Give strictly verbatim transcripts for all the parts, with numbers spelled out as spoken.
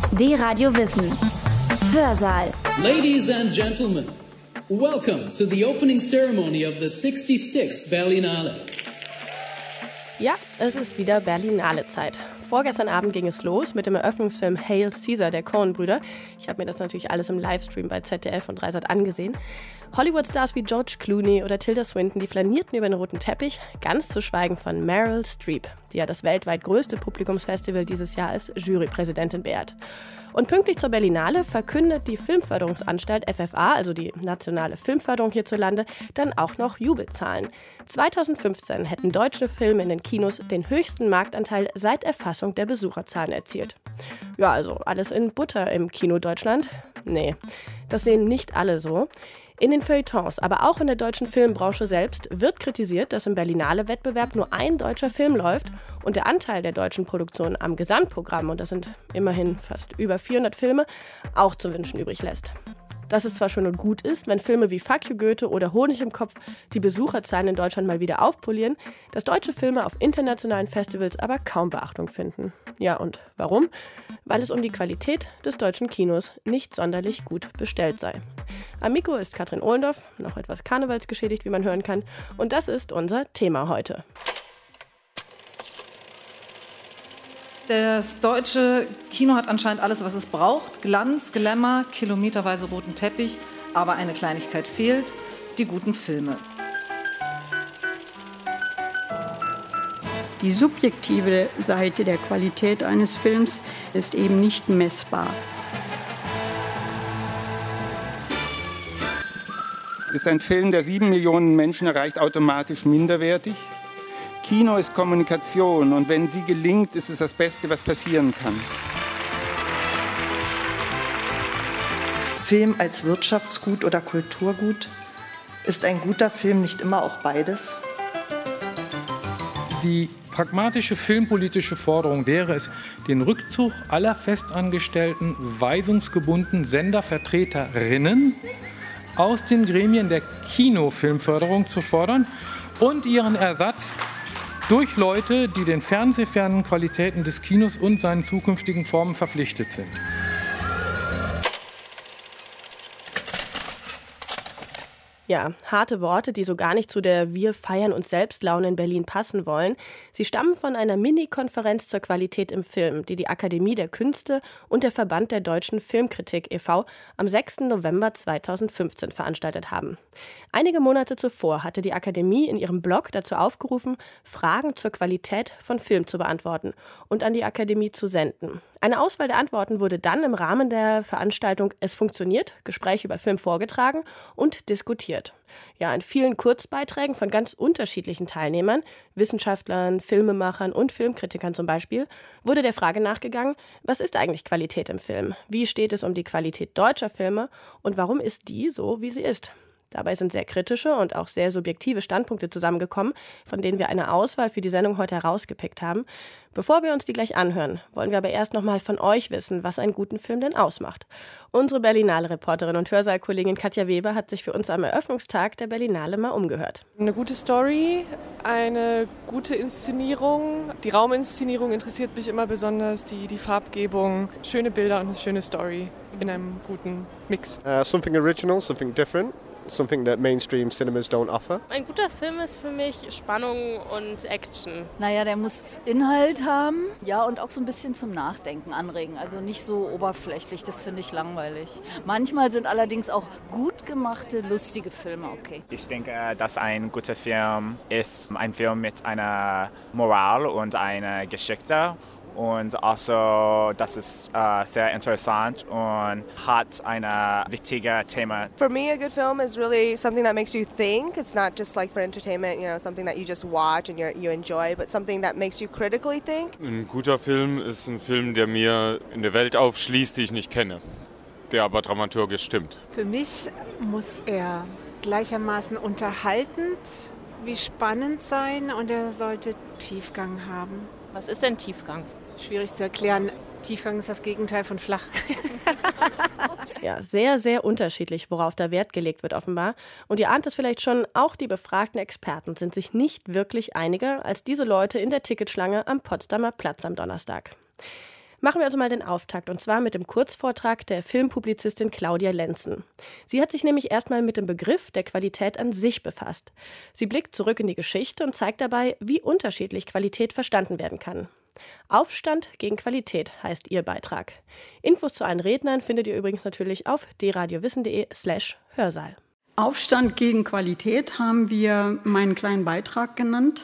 D-Radio Wissen. Hörsaal. Ladies and gentlemen, welcome to the opening ceremony of the sixty-sixth Berlinale. Ja, es ist wieder Berlinale-Zeit. Vorgestern Abend ging es los mit dem Eröffnungsfilm Hail Caesar der Coen-Brüder. Ich habe mir das natürlich alles im Livestream bei Z D F und Dreisat angesehen. Hollywood-Stars wie George Clooney oder Tilda Swinton, die flanierten über den roten Teppich, ganz zu schweigen von Meryl Streep, die ja das weltweit größte Publikumsfestival dieses Jahr als Jurypräsidentin beehrt. Und pünktlich zur Berlinale verkündet die Filmförderungsanstalt F F A, also die nationale Filmförderung hierzulande, dann auch noch Jubelzahlen. zweitausendfünfzehn hätten deutsche Filme in den Kinos den höchsten Marktanteil seit Erfassung der Besucherzahlen erzielt. Ja, also alles in Butter im Kino Deutschland? Nee, das sehen nicht alle so. In den Feuilletons, aber auch in der deutschen Filmbranche selbst wird kritisiert, dass im Berlinale-Wettbewerb nur ein deutscher Film läuft und der Anteil der deutschen Produktion am Gesamtprogramm, und das sind immerhin fast über vierhundert Filme, auch zu wünschen übrig lässt. Dass es zwar schön und gut ist, wenn Filme wie Fuck you Goethe oder Honig im Kopf die Besucherzahlen in Deutschland mal wieder aufpolieren, dass deutsche Filme auf internationalen Festivals aber kaum Beachtung finden. Ja, und warum? Weil es um die Qualität des deutschen Kinos nicht sonderlich gut bestellt sei. Am Mikro ist Katrin Ohlendorf, noch etwas karnevalsgeschädigt, wie man hören kann, und das ist unser Thema heute. Das deutsche Kino hat anscheinend alles, was es braucht. Glanz, Glamour, kilometerweise roten Teppich. Aber eine Kleinigkeit fehlt: die guten Filme. Die subjektive Seite der Qualität eines Films ist eben nicht messbar. Ist ein Film, der sieben Millionen Menschen erreicht, automatisch minderwertig? Kino ist Kommunikation und wenn sie gelingt, ist es das Beste, was passieren kann. Film als Wirtschaftsgut oder Kulturgut? Ist ein guter Film nicht immer auch beides? Die pragmatische filmpolitische Forderung wäre es, den Rückzug aller festangestellten, weisungsgebundenen Sendervertreterinnen aus den Gremien der Kinofilmförderung zu fordern und ihren Ersatz durch Leute, die den fernsehfernen Qualitäten des Kinos und seinen zukünftigen Formen verpflichtet sind. Ja, harte Worte, die so gar nicht zu der Wir feiern uns selbst Laune in Berlin passen wollen. Sie stammen von einer Mini-Konferenz zur Qualität im Film, die die Akademie der Künste und der Verband der deutschen Filmkritik e V am sechsten November zweitausendfünfzehn veranstaltet haben. Einige Monate zuvor hatte die Akademie in ihrem Blog dazu aufgerufen, Fragen zur Qualität von Film zu beantworten und an die Akademie zu senden. Eine Auswahl der Antworten wurde dann im Rahmen der Veranstaltung Es funktioniert, Gespräche über Film vorgetragen und diskutiert. Ja, in vielen Kurzbeiträgen von ganz unterschiedlichen Teilnehmern, Wissenschaftlern, Filmemachern und Filmkritikern zum Beispiel, wurde der Frage nachgegangen, was ist eigentlich Qualität im Film? Wie steht es um die Qualität deutscher Filme und warum ist die so, wie sie ist? Dabei sind sehr kritische und auch sehr subjektive Standpunkte zusammengekommen, von denen wir eine Auswahl für die Sendung heute herausgepickt haben. Bevor wir uns die gleich anhören, wollen wir aber erst noch mal von euch wissen, was einen guten Film denn ausmacht. Unsere Berlinale-Reporterin und Hörsaalkollegin Katja Weber hat sich für uns am Eröffnungstag der Berlinale mal umgehört. Eine gute Story, eine gute Inszenierung. Die Rauminszenierung interessiert mich immer besonders, die, die Farbgebung, schöne Bilder und eine schöne Story in einem guten Mix. Uh, something original, something different. Something that mainstream cinemas don't offer. Ein guter Film ist für mich Spannung und Action. Naja, der muss Inhalt haben, ja, und auch so ein bisschen zum Nachdenken anregen. Also nicht so oberflächlich, das finde ich langweilig. Manchmal sind allerdings auch gut gemachte, lustige Filme okay. Ich denke, dass ein guter Film ist ein Film mit einer Moral und einer Geschichte. Und also, das ist uh, sehr interessant und hat ein wichtiges Thema. For me, a good film is really something that makes you think. It's not just like for entertainment, you know, something that you just watch and you're, you enjoy, but something that makes you critically think. Ein guter Film ist ein Film, der mir in der Welt aufschließt, die ich nicht kenne, der aber dramaturgisch stimmt. Für mich muss er gleichermaßen unterhaltend wie spannend sein und er sollte Tiefgang haben. Was ist denn Tiefgang? Schwierig zu erklären. Tiefgang ist das Gegenteil von flach. Ja, sehr, sehr unterschiedlich, worauf da Wert gelegt wird offenbar. Und ihr ahnt es vielleicht schon, auch die befragten Experten sind sich nicht wirklich einiger als diese Leute in der Ticketschlange am Potsdamer Platz am Donnerstag. Machen wir also mal den Auftakt, und zwar mit dem Kurzvortrag der Filmpublizistin Claudia Lenzen. Sie hat sich nämlich erstmal mit dem Begriff der Qualität an sich befasst. Sie blickt zurück in die Geschichte und zeigt dabei, wie unterschiedlich Qualität verstanden werden kann. Aufstand gegen Qualität heißt ihr Beitrag. Infos zu allen Rednern findet ihr übrigens natürlich auf d radiowissen punkt de slash Hörsaal. Aufstand gegen Qualität haben wir meinen kleinen Beitrag genannt.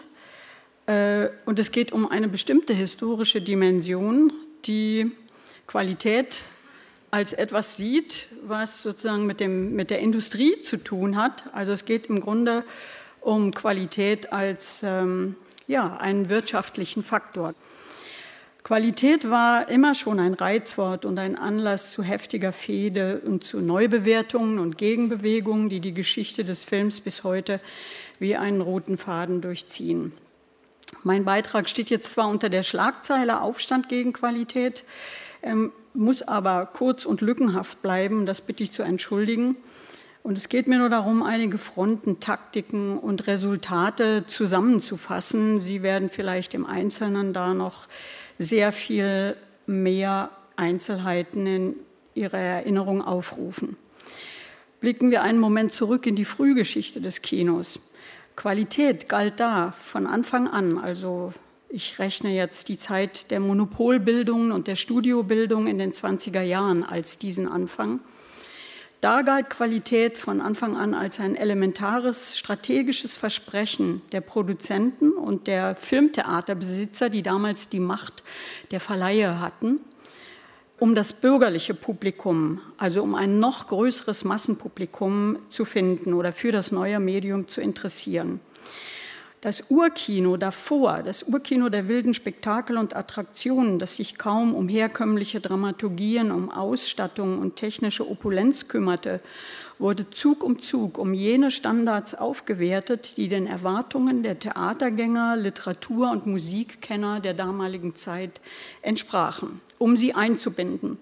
Und es geht um eine bestimmte historische Dimension, die Qualität als etwas sieht, was sozusagen mit, dem, mit der Industrie zu tun hat. Also es geht im Grunde um Qualität als ähm, ja, einen wirtschaftlichen Faktor. Qualität war immer schon ein Reizwort und ein Anlass zu heftiger Fehde und zu Neubewertungen und Gegenbewegungen, die die Geschichte des Films bis heute wie einen roten Faden durchziehen. Mein Beitrag steht jetzt zwar unter der Schlagzeile Aufstand gegen Qualität, ähm, muss aber kurz und lückenhaft bleiben, das bitte ich zu entschuldigen. Und es geht mir nur darum, einige Fronten, Taktiken und Resultate zusammenzufassen. Sie werden vielleicht im Einzelnen da noch sehr viel mehr Einzelheiten in Ihrer Erinnerung aufrufen. Blicken wir einen Moment zurück in die Frühgeschichte des Kinos. Qualität galt da von Anfang an, also ich rechne jetzt die Zeit der Monopolbildung und der Studiobildung in den zwanziger Jahren als diesen Anfang. Da galt Qualität von Anfang an als ein elementares strategisches Versprechen der Produzenten und der Filmtheaterbesitzer, die damals die Macht der Verleihe hatten, um das bürgerliche Publikum, also um ein noch größeres Massenpublikum zu finden oder für das neue Medium zu interessieren. Das Urkino davor, das Urkino der wilden Spektakel und Attraktionen, das sich kaum um herkömmliche Dramaturgien, um Ausstattung und technische Opulenz kümmerte, wurde Zug um Zug um jene Standards aufgewertet, die den Erwartungen der Theatergänger, Literatur- und Musikkenner der damaligen Zeit entsprachen, um sie einzubinden.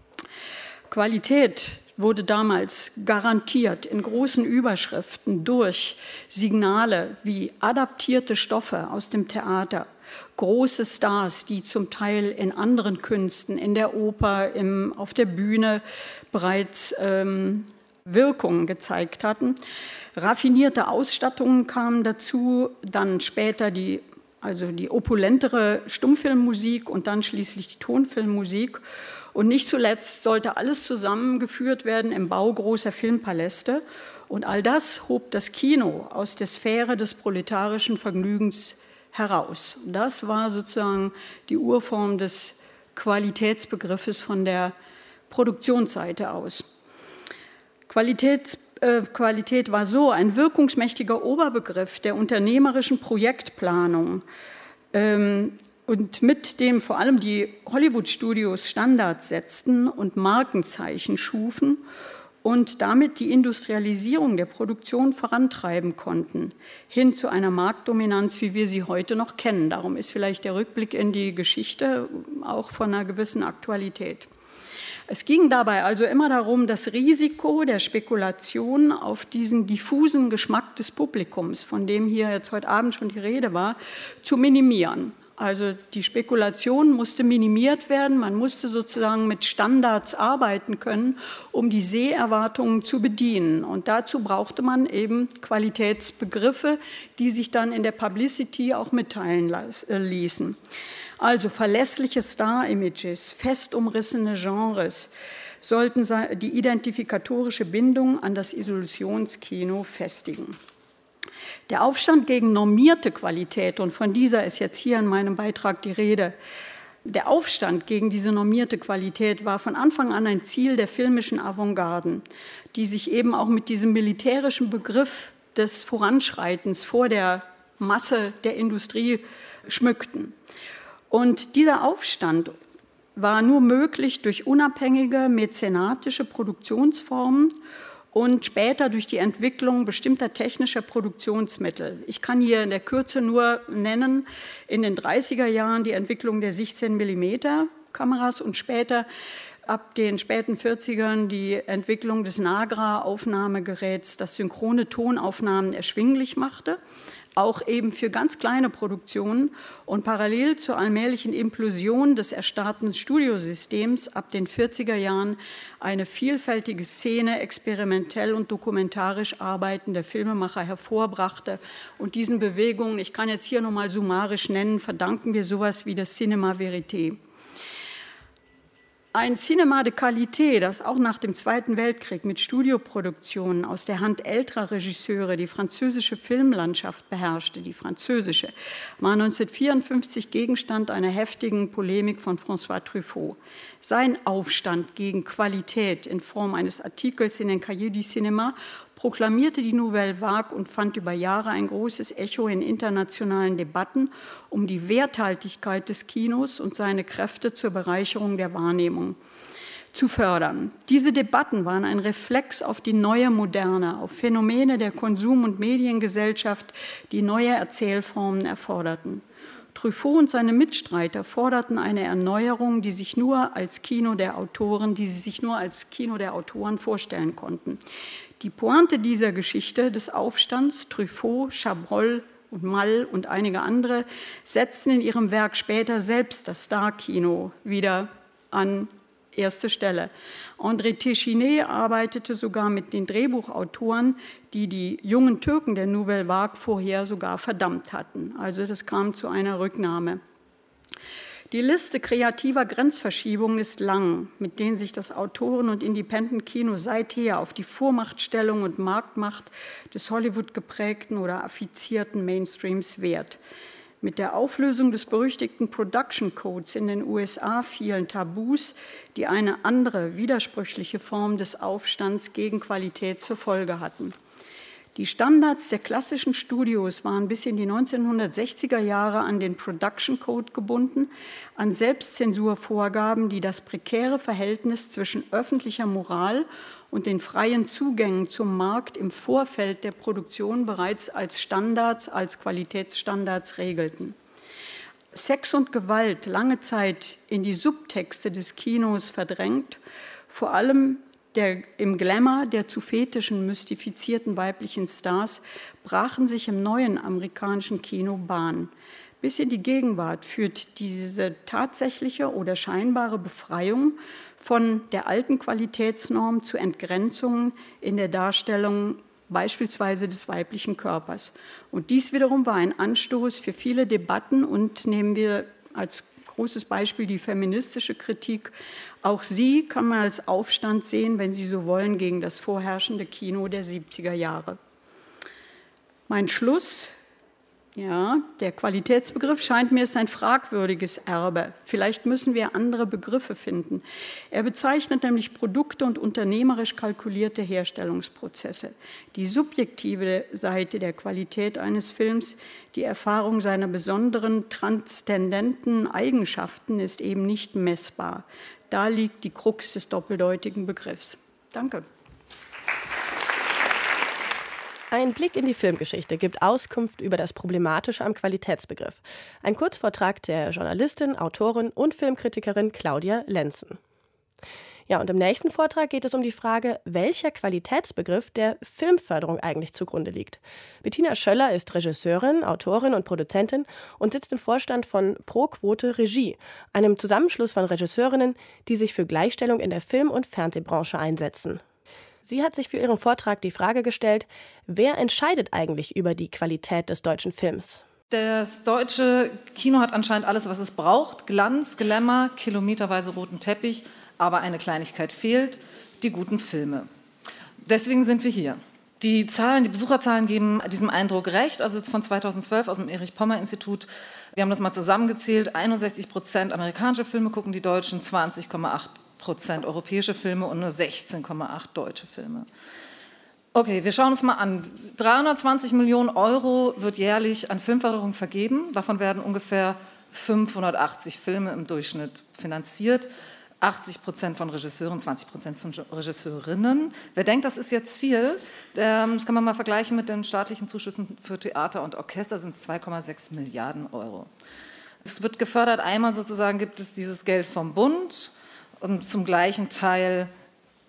Qualität wurde damals garantiert in großen Überschriften durch Signale wie adaptierte Stoffe aus dem Theater, große Stars, die zum Teil in anderen Künsten, in der Oper, im, auf der Bühne bereits ähm, Wirkungen gezeigt hatten. Raffinierte Ausstattungen kamen dazu, dann später die, also die opulentere Stummfilmmusik und dann schließlich die Tonfilmmusik. Und nicht zuletzt sollte alles zusammengeführt werden im Bau großer Filmpaläste. Und all das hob das Kino aus der Sphäre des proletarischen Vergnügens heraus. Und das war sozusagen die Urform des Qualitätsbegriffes von der Produktionsseite aus. Qualitäts, äh, Qualität war so ein wirkungsmächtiger Oberbegriff der unternehmerischen Projektplanung, ähm, und mit dem vor allem die Hollywood-Studios Standards setzten und Markenzeichen schufen und damit die Industrialisierung der Produktion vorantreiben konnten, hin zu einer Marktdominanz, wie wir sie heute noch kennen. Darum ist vielleicht der Rückblick in die Geschichte auch von einer gewissen Aktualität. Es ging dabei also immer darum, das Risiko der Spekulation auf diesen diffusen Geschmack des Publikums, von dem hier jetzt heute Abend schon die Rede war, zu minimieren. Also die Spekulation musste minimiert werden, man musste sozusagen mit Standards arbeiten können, um die Seherwartungen zu bedienen. Und dazu brauchte man eben Qualitätsbegriffe, die sich dann in der Publicity auch mitteilen ließen. Also verlässliche Star-Images, fest umrissene Genres sollten die identifikatorische Bindung an das Isolationskino festigen. Der Aufstand gegen normierte Qualität, und von dieser ist jetzt hier in meinem Beitrag die Rede, der Aufstand gegen diese normierte Qualität war von Anfang an ein Ziel der filmischen Avantgarden, die sich eben auch mit diesem militärischen Begriff des Voranschreitens vor der Masse der Industrie schmückten. Und dieser Aufstand war nur möglich durch unabhängige mäzenatische Produktionsformen und später durch die Entwicklung bestimmter technischer Produktionsmittel. Ich kann hier in der Kürze nur nennen, in den dreißiger Jahren die Entwicklung der sechzehn Millimeter Kameras und später ab den späten vierzigern die Entwicklung des Nagra-Aufnahmegeräts, das synchrone Tonaufnahmen erschwinglich machte. auch eben für ganz kleine Produktionen und parallel zur allmählichen Implosion des erstarrten Studiosystems ab den vierziger Jahren eine vielfältige Szene experimentell und dokumentarisch arbeitender Filmemacher hervorbrachte. Und diesen Bewegungen, ich kann jetzt hier nochmal summarisch nennen, verdanken wir sowas wie das Cinema Verité. Ein Cinema de Qualité, das auch nach dem Zweiten Weltkrieg mit Studioproduktionen aus der Hand älterer Regisseure die französische Filmlandschaft beherrschte, die französische, war neunzehnhundertvierundfünfzig Gegenstand einer heftigen Polemik von François Truffaut. Sein Aufstand gegen Qualität in Form eines Artikels in den Cahiers du Cinéma proklamierte die Nouvelle Vague und fand über Jahre ein großes Echo in internationalen Debatten um die Werthaltigkeit des Kinos und seine Kräfte zur Bereicherung der Wahrnehmung zu fördern. Diese Debatten waren ein Reflex auf die neue Moderne, auf Phänomene der Konsum- und Mediengesellschaft, die neue Erzählformen erforderten. Truffaut und seine Mitstreiter forderten eine Erneuerung, die sich nur als Kino der Autoren, die sie sich nur als Kino der Autoren vorstellen konnten. Die Pointe dieser Geschichte des Aufstands, Truffaut, Chabrol und Malle und einige andere, setzten in ihrem Werk später selbst das Star-Kino wieder an erste Stelle. André Téchiné arbeitete sogar mit den Drehbuchautoren, die die jungen Türken der Nouvelle Vague vorher sogar verdammt hatten. Also das kam zu einer Rücknahme. Die Liste kreativer Grenzverschiebungen ist lang, mit denen sich das Autoren- und Independent-Kino seither auf die Vormachtstellung und Marktmacht des Hollywood geprägten oder affizierten Mainstreams wehrt. Mit der Auflösung des berüchtigten Production Codes in den U S A fielen Tabus, die eine andere, widersprüchliche Form des Aufstands gegen Qualität zur Folge hatten. Die Standards der klassischen Studios waren bis in die neunzehnhundertsechziger Jahre an den Production Code gebunden, an Selbstzensurvorgaben, die das prekäre Verhältnis zwischen öffentlicher Moral und den freien Zugängen zum Markt im Vorfeld der Produktion bereits als Standards, als Qualitätsstandards regelten. Sex und Gewalt, lange Zeit in die Subtexte des Kinos verdrängt, vor allem Der, im Glamour der zu fetischen, mystifizierten weiblichen Stars brachen sich im neuen amerikanischen Kino Bahn. Bis in die Gegenwart führt diese tatsächliche oder scheinbare Befreiung von der alten Qualitätsnorm zu Entgrenzungen in der Darstellung beispielsweise des weiblichen Körpers. Und dies wiederum war ein Anstoß für viele Debatten und nehmen wir als großes Beispiel die feministische Kritik. Auch sie kann man als Aufstand sehen, wenn Sie so wollen, gegen das vorherrschende Kino der siebziger Jahre. Mein Schluss, ja, der Qualitätsbegriff scheint mir ist ein fragwürdiges Erbe. Vielleicht müssen wir andere Begriffe finden. Er bezeichnet nämlich Produkte und unternehmerisch kalkulierte Herstellungsprozesse. Die subjektive Seite der Qualität eines Films, die Erfahrung seiner besonderen transzendenten Eigenschaften, ist eben nicht messbar. Da liegt die Krux des doppeldeutigen Begriffs. Danke. Ein Blick in die Filmgeschichte gibt Auskunft über das Problematische am Qualitätsbegriff. Ein Kurzvortrag der Journalistin, Autorin und Filmkritikerin Claudia Lenzen. Ja, und im nächsten Vortrag geht es um die Frage, welcher Qualitätsbegriff der Filmförderung eigentlich zugrunde liegt. Bettina Schöller ist Regisseurin, Autorin und Produzentin und sitzt im Vorstand von Pro Quote Regie, einem Zusammenschluss von Regisseurinnen, die sich für Gleichstellung in der Film- und Fernsehbranche einsetzen. Sie hat sich für ihren Vortrag die Frage gestellt, wer entscheidet eigentlich über die Qualität des deutschen Films? Das deutsche Kino hat anscheinend alles, was es braucht. Glanz, Glamour, kilometerweise roten Teppich, aber eine Kleinigkeit fehlt, die guten Filme. Deswegen sind wir hier. Die Zahlen, die Besucherzahlen geben diesem Eindruck recht. Also von zweitausendzwölf aus dem Erich-Pommer-Institut. Wir haben das mal zusammengezählt. einundsechzig Prozent amerikanische Filme gucken die Deutschen, zwanzig Komma acht Prozent europäische Filme und nur sechzehn Komma acht deutsche Filme. Okay, wir schauen uns mal an. dreihundertzwanzig Millionen Euro wird jährlich an Filmförderung vergeben. Davon werden ungefähr fünfhundertachtzig Filme im Durchschnitt finanziert. achtzig Prozent von Regisseuren, zwanzig Prozent von Regisseurinnen. Wer denkt, das ist jetzt viel, das kann man mal vergleichen mit den staatlichen Zuschüssen für Theater und Orchester, sind es zwei Komma sechs Milliarden Euro. Es wird gefördert, einmal sozusagen gibt es dieses Geld vom Bund und zum gleichen Teil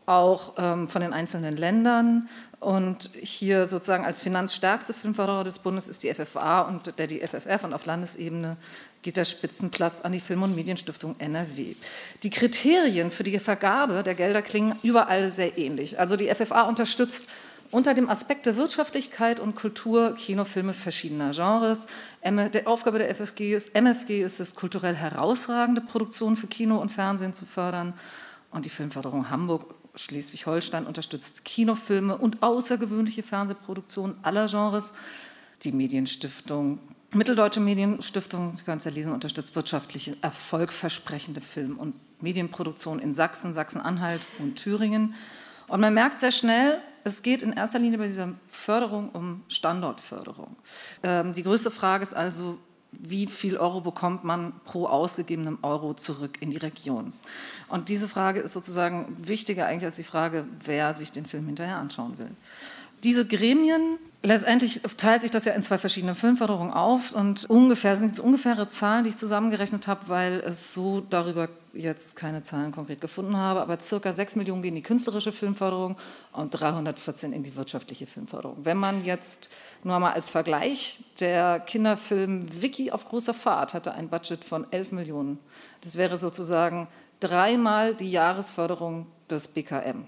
auch ähm, von den einzelnen Ländern. Und hier sozusagen als finanzstärkste Filmförderer des Bundes ist die F F A und der die F F F, und auf Landesebene geht der Spitzenplatz an die Film- und Medienstiftung N R W. Die Kriterien für die Vergabe der Gelder klingen überall sehr ähnlich. Also die F F A unterstützt unter dem Aspekt der Wirtschaftlichkeit und Kultur Kinofilme verschiedener Genres. Die Aufgabe der F F G ist, M F G ist es, kulturell herausragende Produktionen für Kino und Fernsehen zu fördern. Und die Filmförderung Hamburg Schleswig-Holstein unterstützt Kinofilme und außergewöhnliche Fernsehproduktionen aller Genres. Die Medienstiftung, Mitteldeutsche Medienstiftung, Sie können es ja lesen, unterstützt wirtschaftliche, erfolgversprechende Film- und Medienproduktionen in Sachsen, Sachsen-Anhalt und Thüringen. Und man merkt sehr schnell, es geht in erster Linie bei dieser Förderung um Standortförderung. Ähm, die größte Frage ist also, wie viel Euro bekommt man pro ausgegebenem Euro zurück in die Region? Und diese Frage ist sozusagen wichtiger eigentlich als die Frage, wer sich den Film hinterher anschauen will. Diese Gremien, letztendlich teilt sich das ja in zwei verschiedene Filmförderungen auf und ungefähr sind jetzt ungefähre Zahlen, die ich zusammengerechnet habe, weil es so darüber jetzt keine Zahlen konkret gefunden habe, aber circa sechs Millionen gehen in die künstlerische Filmförderung und dreihundertvierzehn in die wirtschaftliche Filmförderung. Wenn man jetzt nur mal als Vergleich, der Kinderfilm Vicky auf großer Fahrt hatte ein Budget von elf Millionen. Das wäre sozusagen dreimal die Jahresförderung des B K M.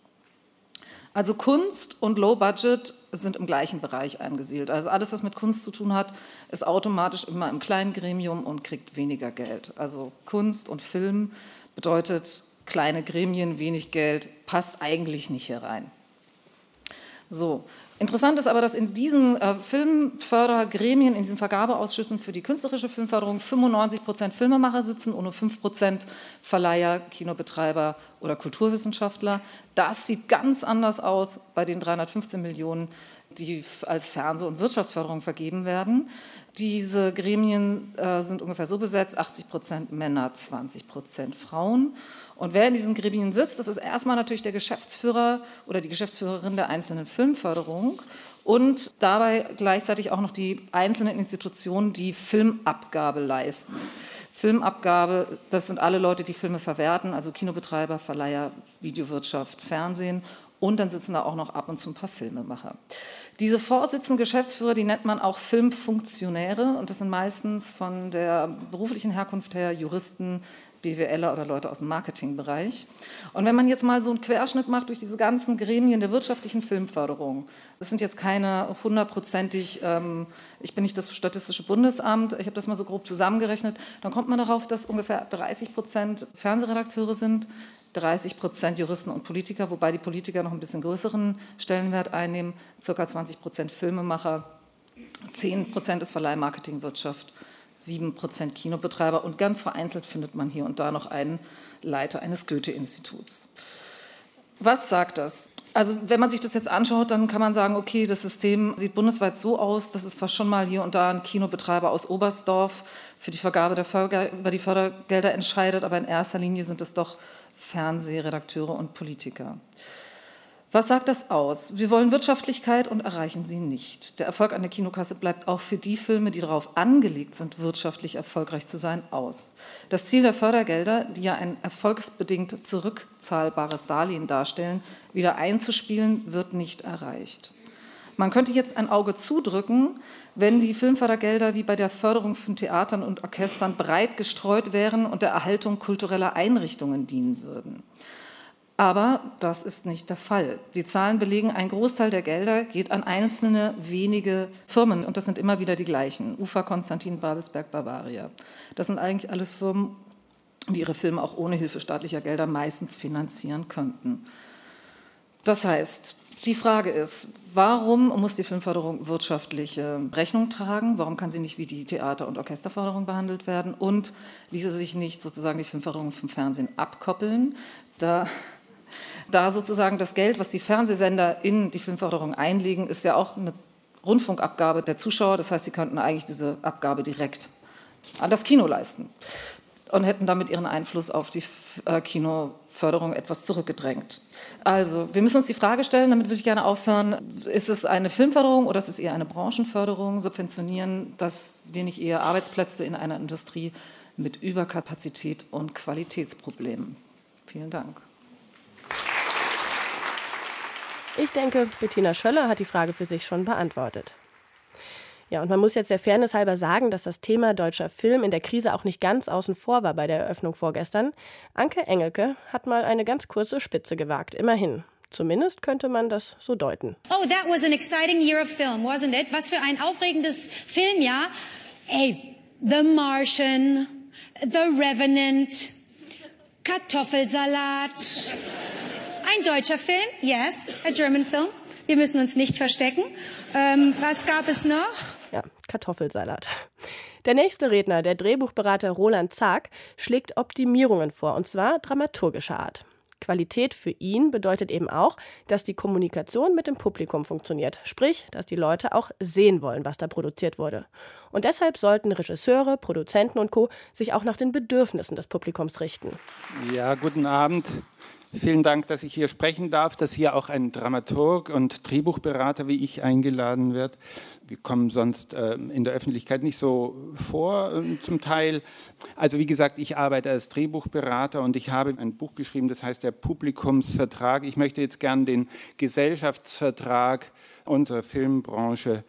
Also Kunst und Low Budget sind im gleichen Bereich angesiedelt. Also alles, was mit Kunst zu tun hat, ist automatisch immer im kleinen Gremium und kriegt weniger Geld. Also Kunst und Film bedeutet kleine Gremien, wenig Geld, passt eigentlich nicht hier rein. So. Interessant ist aber, dass in diesen äh, Filmfördergremien, in diesen Vergabeausschüssen für die künstlerische Filmförderung fünfundneunzig Prozent Filmemacher sitzen und nur fünf Prozent Verleiher, Kinobetreiber oder Kulturwissenschaftler. Das sieht ganz anders aus bei den dreihundertfünfzehn Millionen, die als Fernseh- und Wirtschaftsförderung vergeben werden. Diese Gremien äh, sind ungefähr so besetzt, achtzig Prozent Männer, zwanzig Prozent Frauen. Und wer in diesen Gremien sitzt, das ist erstmal natürlich der Geschäftsführer oder die Geschäftsführerin der einzelnen Filmförderung und dabei gleichzeitig auch noch die einzelnen Institutionen, die Filmabgabe leisten. Filmabgabe, das sind alle Leute, die Filme verwerten, also Kinobetreiber, Verleiher, Videowirtschaft, Fernsehen. Und dann sitzen da auch noch ab und zu ein paar Filmemacher. Diese Vorsitzenden, Geschäftsführer, die nennt man auch Filmfunktionäre. Und das sind meistens von der beruflichen Herkunft her Juristen, BWLer oder Leute aus dem Marketingbereich. Und wenn man jetzt mal so einen Querschnitt macht durch diese ganzen Gremien der wirtschaftlichen Filmförderung, das sind jetzt keine hundertprozentig, ähm, ich bin nicht das Statistische Bundesamt, ich habe das mal so grob zusammengerechnet, dann kommt man darauf, dass ungefähr dreißig Prozent Fernsehredakteure sind, dreißig Prozent Juristen und Politiker, wobei die Politiker noch ein bisschen größeren Stellenwert einnehmen, ca. zwanzig Prozent Filmemacher, zehn Prozent ist Verleihmarketingwirtschaft, sieben Prozent Kinobetreiber und ganz vereinzelt findet man hier und da noch einen Leiter eines Goethe-Instituts. Was sagt das? Also wenn man sich das jetzt anschaut, dann kann man sagen, okay, das System sieht bundesweit so aus, dass es zwar schon mal hier und da ein Kinobetreiber aus Oberstdorf für die Vergabe der Förder, über die Fördergelder entscheidet, aber in erster Linie sind es doch Fernsehredakteure und Politiker. Was sagt das aus? Wir wollen Wirtschaftlichkeit und erreichen sie nicht. Der Erfolg an der Kinokasse bleibt auch für die Filme, die darauf angelegt sind, wirtschaftlich erfolgreich zu sein, aus. Das Ziel der Fördergelder, die ja ein erfolgsbedingt zurückzahlbares Darlehen darstellen, wieder einzuspielen, wird nicht erreicht. Man könnte jetzt ein Auge zudrücken, wenn die Filmfördergelder wie bei der Förderung von Theatern und Orchestern breit gestreut wären und der Erhaltung kultureller Einrichtungen dienen würden. Aber das ist nicht der Fall. Die Zahlen belegen, ein Großteil der Gelder geht an einzelne wenige Firmen und das sind immer wieder die gleichen. UFA, Konstantin, Babelsberg, Bavaria. Das sind eigentlich alles Firmen, die ihre Filme auch ohne Hilfe staatlicher Gelder meistens finanzieren könnten. Das heißt, die Frage ist, warum muss die Filmförderung wirtschaftliche Rechnung tragen? Warum kann sie nicht wie die Theater- und Orchesterförderung behandelt werden? Und ließe sich nicht sozusagen die Filmförderung vom Fernsehen abkoppeln? Da Da sozusagen das Geld, was die Fernsehsender in die Filmförderung einlegen, ist ja auch eine Rundfunkabgabe der Zuschauer. Das heißt, sie könnten eigentlich diese Abgabe direkt an das Kino leisten und hätten damit ihren Einfluss auf die Kinoförderung etwas zurückgedrängt. Also, wir müssen uns die Frage stellen, damit würde ich gerne aufhören, ist es eine Filmförderung oder ist es eher eine Branchenförderung? Subventionieren das wenig eher Arbeitsplätze in einer Industrie mit Überkapazität und Qualitätsproblemen? Vielen Dank. Ich denke, Bettina Schöller hat die Frage für sich schon beantwortet. Ja, und man muss jetzt der Fairness halber sagen, dass das Thema deutscher Film in der Krise auch nicht ganz außen vor war bei der Eröffnung vorgestern. Anke Engelke hat mal eine ganz kurze Spitze gewagt, immerhin. Zumindest könnte man das so deuten. Oh, that was an exciting year of film, wasn't it? Was für ein aufregendes Filmjahr. Ey, The Martian, The Revenant, Kartoffelsalat. Ein deutscher Film, yes, a German film. Wir müssen uns nicht verstecken. Ähm, was gab es noch? Ja, Kartoffelsalat. Der nächste Redner, der Drehbuchberater Roland Zag, schlägt Optimierungen vor, und zwar dramaturgischer Art. Qualität für ihn bedeutet eben auch, dass die Kommunikation mit dem Publikum funktioniert. Sprich, dass die Leute auch sehen wollen, was da produziert wurde. Und deshalb sollten Regisseure, Produzenten und Co. sich auch nach den Bedürfnissen des Publikums richten. Ja, guten Abend. Vielen Dank, dass ich hier sprechen darf, dass hier auch ein Dramaturg und Drehbuchberater wie ich eingeladen wird. Wir kommen sonst äh, in der Öffentlichkeit nicht so vor, äh, zum Teil. Also wie gesagt, ich arbeite als Drehbuchberater und ich habe ein Buch geschrieben, das heißt der Publikumsvertrag. Ich möchte jetzt gern den Gesellschaftsvertrag unserer Filmbranche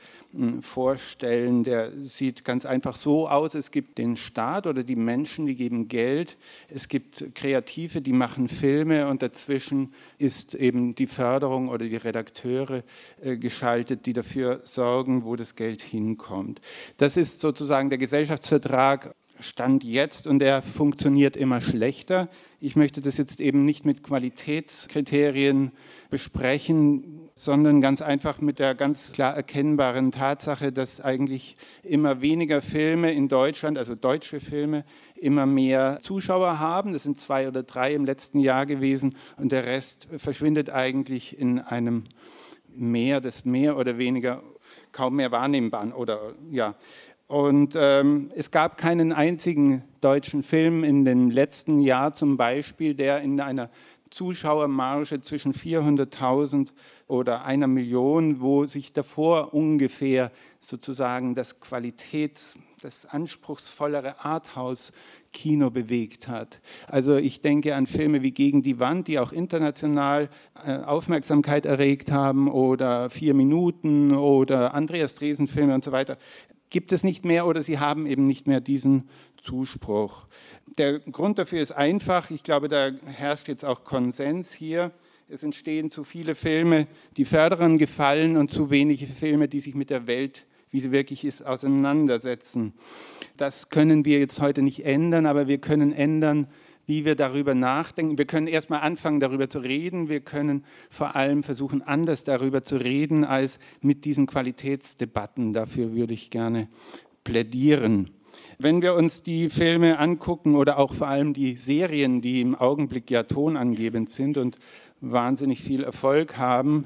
vorstellen. Der sieht ganz einfach so aus: Es gibt den Staat oder die Menschen, die geben Geld. Es gibt Kreative, die machen Filme, und dazwischen ist eben die Förderung oder die Redakteure äh, geschaltet, die dafür sorgen, wo das Geld hinkommt. Das ist sozusagen der Gesellschaftsvertrag Stand jetzt, und der funktioniert immer schlechter. Ich möchte das jetzt eben nicht mit Qualitätskriterien besprechen, sondern ganz einfach mit der ganz klar erkennbaren Tatsache, dass eigentlich immer weniger Filme in Deutschland, also deutsche Filme, immer mehr Zuschauer haben. Das sind zwei oder drei im letzten Jahr gewesen, und der Rest verschwindet eigentlich in einem Meer, das mehr oder weniger kaum mehr wahrnehmbar oder ja. Und ähm, es gab keinen einzigen deutschen Film in dem letzten Jahr zum Beispiel, der in einer Zuschauermarge zwischen vierhunderttausend oder einer Million, wo sich davor ungefähr sozusagen das Qualitäts-, das anspruchsvollere Arthouse-Kino bewegt hat. Also ich denke an Filme wie Gegen die Wand, die auch international äh, Aufmerksamkeit erregt haben, oder Vier Minuten oder Andreas Dresen-Filme und so weiter. Gibt es nicht mehr, oder sie haben eben nicht mehr diesen Zuspruch. Der Grund dafür ist einfach, ich glaube, da herrscht jetzt auch Konsens hier. Es entstehen zu viele Filme, die Förderern gefallen, und zu wenige Filme, die sich mit der Welt, wie sie wirklich ist, auseinandersetzen. Das können wir jetzt heute nicht ändern, aber wir können ändern, wie wir darüber nachdenken. Wir können erstmal anfangen, darüber zu reden. Wir können vor allem versuchen, anders darüber zu reden, als mit diesen Qualitätsdebatten. Dafür würde ich gerne plädieren. Wenn wir uns die Filme angucken oder auch vor allem die Serien, die im Augenblick ja tonangebend sind und wahnsinnig viel Erfolg haben,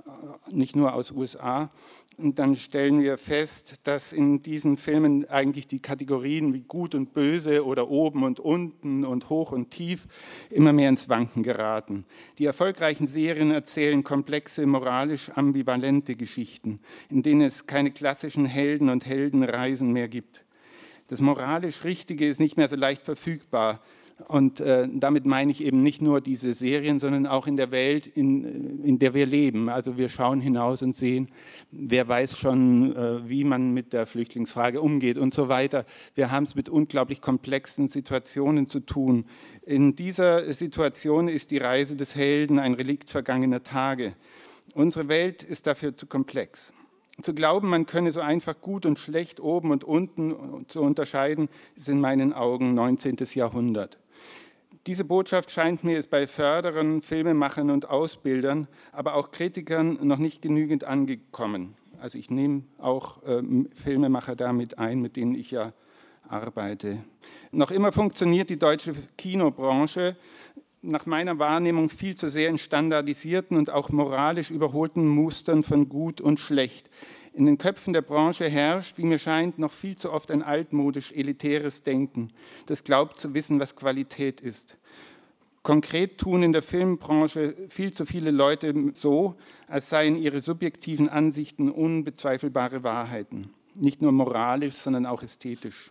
nicht nur aus U S A, und dann stellen wir fest, dass in diesen Filmen eigentlich die Kategorien wie gut und böse oder oben und unten und hoch und tief immer mehr ins Wanken geraten. Die erfolgreichen Serien erzählen komplexe, moralisch ambivalente Geschichten, in denen es keine klassischen Helden- und Heldenreisen mehr gibt. Das moralisch Richtige ist nicht mehr so leicht verfügbar. Und äh, damit meine ich eben nicht nur diese Serien, sondern auch in der Welt, in, in der wir leben. Also wir schauen hinaus und sehen, wer weiß schon, äh, wie man mit der Flüchtlingsfrage umgeht und so weiter. Wir haben es mit unglaublich komplexen Situationen zu tun. In dieser Situation ist die Reise des Helden ein Relikt vergangener Tage. Unsere Welt ist dafür zu komplex. Zu glauben, man könne so einfach gut und schlecht, oben und unten zu unterscheiden, ist in meinen Augen neunzehntes Jahrhundert. Diese Botschaft scheint mir, ist bei Förderern, Filmemachern und Ausbildern, aber auch Kritikern noch nicht genügend angekommen. Also ich nehme auch äh, Filmemacher damit ein, mit denen ich ja arbeite. Noch immer funktioniert die deutsche Kinobranche nach meiner Wahrnehmung viel zu sehr in standardisierten und auch moralisch überholten Mustern von gut und schlecht. In den Köpfen der Branche herrscht, wie mir scheint, noch viel zu oft ein altmodisch elitäres Denken, das glaubt zu wissen, was Qualität ist. Konkret tun in der Filmbranche viel zu viele Leute so, als seien ihre subjektiven Ansichten unbezweifelbare Wahrheiten. Nicht nur moralisch, sondern auch ästhetisch.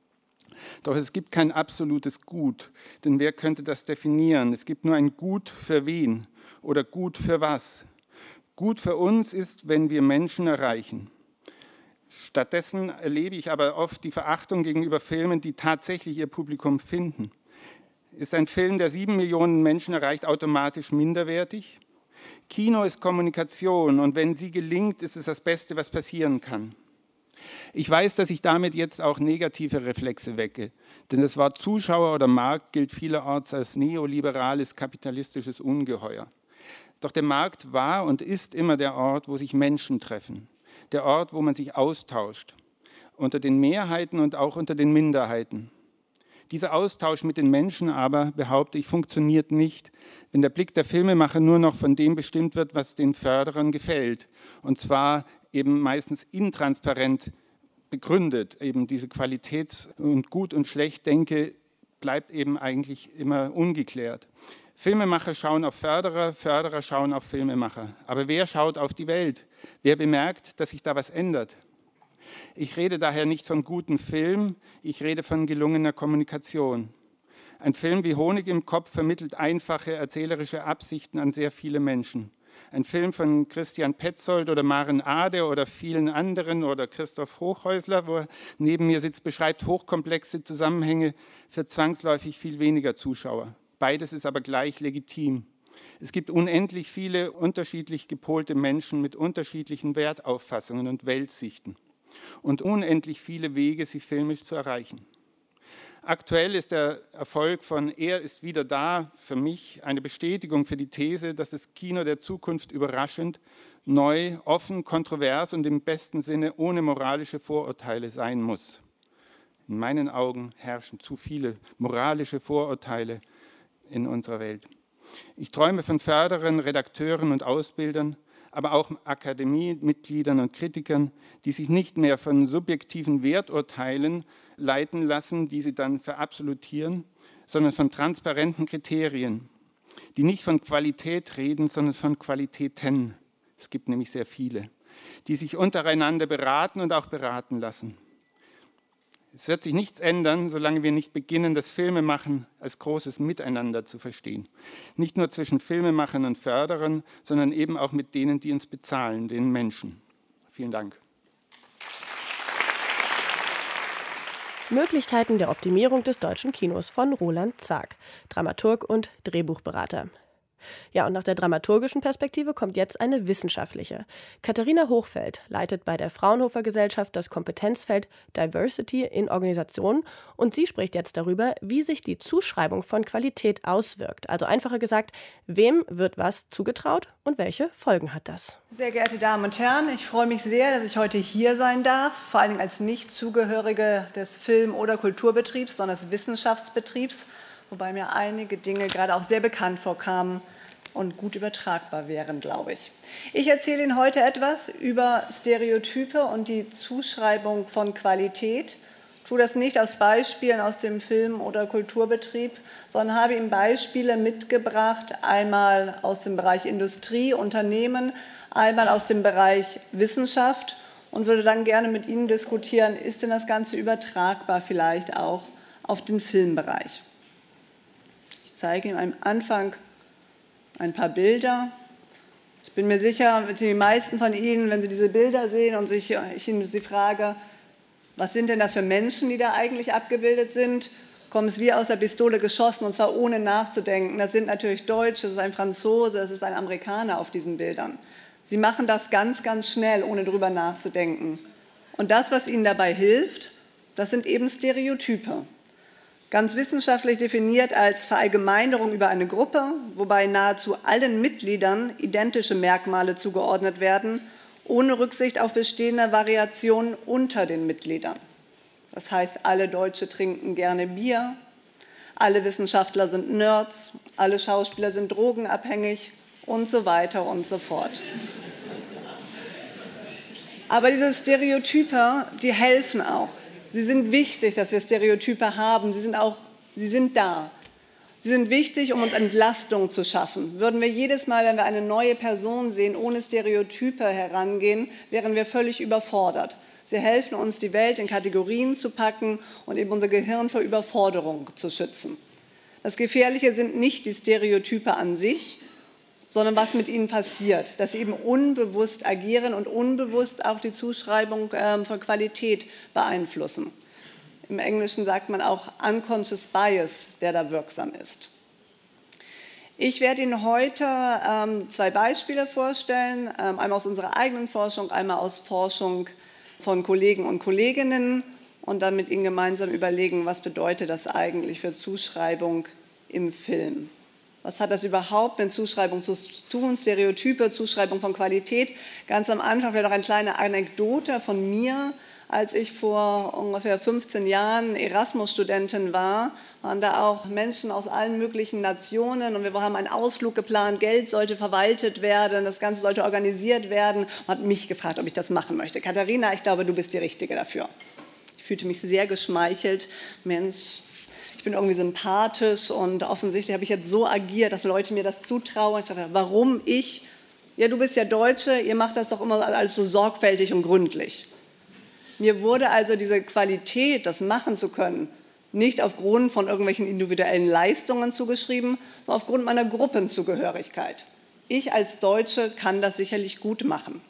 Doch es gibt kein absolutes Gut, denn wer könnte das definieren? Es gibt nur ein Gut für wen oder Gut für was. Gut für uns ist, wenn wir Menschen erreichen. Stattdessen erlebe ich aber oft die Verachtung gegenüber Filmen, die tatsächlich ihr Publikum finden. Ist ein Film, der sieben Millionen Menschen erreicht, automatisch minderwertig? Kino ist Kommunikation und wenn sie gelingt, ist es das Beste, was passieren kann. Ich weiß, dass ich damit jetzt auch negative Reflexe wecke, denn das Wort Zuschauer oder Markt gilt vielerorts als neoliberales, kapitalistisches Ungeheuer. Doch der Markt war und ist immer der Ort, wo sich Menschen treffen, der Ort, wo man sich austauscht, unter den Mehrheiten und auch unter den Minderheiten. Dieser Austausch mit den Menschen aber, behaupte ich, funktioniert nicht, wenn der Blick der Filmemacher nur noch von dem bestimmt wird, was den Förderern gefällt. Und zwar eben meistens intransparent begründet. Eben diese Qualitäts- und Gut- und Schlecht-Denke bleibt eben eigentlich immer ungeklärt. Filmemacher schauen auf Förderer, Förderer schauen auf Filmemacher. Aber wer schaut auf die Welt? Wer bemerkt, dass sich da was ändert? Ich rede daher nicht von gutem Film, ich rede von gelungener Kommunikation. Ein Film wie Honig im Kopf vermittelt einfache erzählerische Absichten an sehr viele Menschen. Ein Film von Christian Petzold oder Maren Ade oder vielen anderen oder Christoph Hochhäusler, wo er neben mir sitzt, beschreibt hochkomplexe Zusammenhänge für zwangsläufig viel weniger Zuschauer. Beides ist aber gleich legitim. Es gibt unendlich viele unterschiedlich gepolte Menschen mit unterschiedlichen Wertauffassungen und Weltsichten und unendlich viele Wege, sie filmisch zu erreichen. Aktuell ist der Erfolg von Er ist wieder da für mich eine Bestätigung für die These, dass das Kino der Zukunft überraschend, neu, offen, kontrovers und im besten Sinne ohne moralische Vorurteile sein muss. In meinen Augen herrschen zu viele moralische Vorurteile in unserer Welt. Ich träume von Förderern, Redakteuren und Ausbildern, aber auch Akademiemitgliedern und Kritikern, die sich nicht mehr von subjektiven Werturteilen leiten lassen, die sie dann verabsolutieren, sondern von transparenten Kriterien, die nicht von Qualität reden, sondern von Qualitäten. Es gibt nämlich sehr viele, die sich untereinander beraten und auch beraten lassen. Es wird sich nichts ändern, solange wir nicht beginnen, das Filmemachen als großes Miteinander zu verstehen. Nicht nur zwischen Filmemachern und Förderern, sondern eben auch mit denen, die uns bezahlen, den Menschen. Vielen Dank. Möglichkeiten der Optimierung des deutschen Kinos von Roland Zag, Dramaturg und Drehbuchberater. Ja, und nach der dramaturgischen Perspektive kommt jetzt eine wissenschaftliche. Katharina Hochfeld leitet bei der Fraunhofer Gesellschaft das Kompetenzfeld Diversity in Organisationen und sie spricht jetzt darüber, wie sich die Zuschreibung von Qualität auswirkt. Also einfacher gesagt, wem wird was zugetraut und welche Folgen hat das? Sehr geehrte Damen und Herren, ich freue mich sehr, dass ich heute hier sein darf, vor allen Dingen als Nicht-Zugehörige des Film- oder Kulturbetriebs, sondern des Wissenschaftsbetriebs, wobei mir einige Dinge gerade auch sehr bekannt vorkamen und gut übertragbar wären, glaube ich. Ich erzähle Ihnen heute etwas über Stereotype und die Zuschreibung von Qualität. Ich tue das nicht aus Beispielen aus dem Film- oder Kulturbetrieb, sondern habe Ihnen Beispiele mitgebracht, einmal aus dem Bereich Industrie, Unternehmen, einmal aus dem Bereich Wissenschaft und würde dann gerne mit Ihnen diskutieren, ist denn das Ganze übertragbar vielleicht auch auf den Filmbereich. Ich zeige Ihnen am Anfang ein paar Bilder. Ich bin mir sicher, die meisten von Ihnen, wenn Sie diese Bilder sehen und sich, ich Ihnen Sie frage, was sind denn das für Menschen, die da eigentlich abgebildet sind, kommen es wie aus der Pistole geschossen und zwar ohne nachzudenken. Das sind natürlich Deutsche, das ist ein Franzose, das ist ein Amerikaner auf diesen Bildern. Sie machen das ganz, ganz schnell, ohne drüber nachzudenken. Und das, was Ihnen dabei hilft, das sind eben Stereotype. Ganz wissenschaftlich definiert als Verallgemeinerung über eine Gruppe, wobei nahezu allen Mitgliedern identische Merkmale zugeordnet werden, ohne Rücksicht auf bestehende Variationen unter den Mitgliedern. Das heißt, alle Deutsche trinken gerne Bier, alle Wissenschaftler sind Nerds, alle Schauspieler sind drogenabhängig und so weiter und so fort. Aber diese Stereotype, die helfen auch. Sie sind wichtig, dass wir Stereotype haben. Sie sind auch, sie sind da. Sie sind wichtig, um uns Entlastung zu schaffen. Würden wir jedes Mal, wenn wir eine neue Person sehen, ohne Stereotype herangehen, wären wir völlig überfordert. Sie helfen uns, die Welt in Kategorien zu packen und eben unser Gehirn vor Überforderung zu schützen. Das Gefährliche sind nicht die Stereotype an sich, sondern was mit ihnen passiert, dass sie eben unbewusst agieren und unbewusst auch die Zuschreibung äh, von Qualität beeinflussen. Im Englischen sagt man auch unconscious bias, der da wirksam ist. Ich werde Ihnen heute ähm, zwei Beispiele vorstellen, ähm, einmal aus unserer eigenen Forschung, einmal aus Forschung von Kollegen und Kolleginnen und dann mit Ihnen gemeinsam überlegen, was bedeutet das eigentlich für Zuschreibung im Film. Was hat das überhaupt mit Zuschreibung zu tun, Stereotype, Zuschreibung von Qualität? Ganz am Anfang vielleicht noch eine kleine Anekdote von mir. Als ich vor ungefähr fünfzehn Jahren Erasmus-Studentin war, waren da auch Menschen aus allen möglichen Nationen und wir haben einen Ausflug geplant, Geld sollte verwaltet werden, das Ganze sollte organisiert werden und hat mich gefragt, ob ich das machen möchte. Katharina, ich glaube, du bist die Richtige dafür. Ich fühlte mich sehr geschmeichelt. Mensch, ich bin irgendwie sympathisch und offensichtlich habe ich jetzt so agiert, dass Leute mir das zutrauen. Ich dachte, warum ich? Ja, du bist ja Deutsche, ihr macht das doch immer alles so sorgfältig und gründlich. Mir wurde also diese Qualität, das machen zu können, nicht aufgrund von irgendwelchen individuellen Leistungen zugeschrieben, sondern aufgrund meiner Gruppenzugehörigkeit. Ich als Deutsche kann das sicherlich gut machen.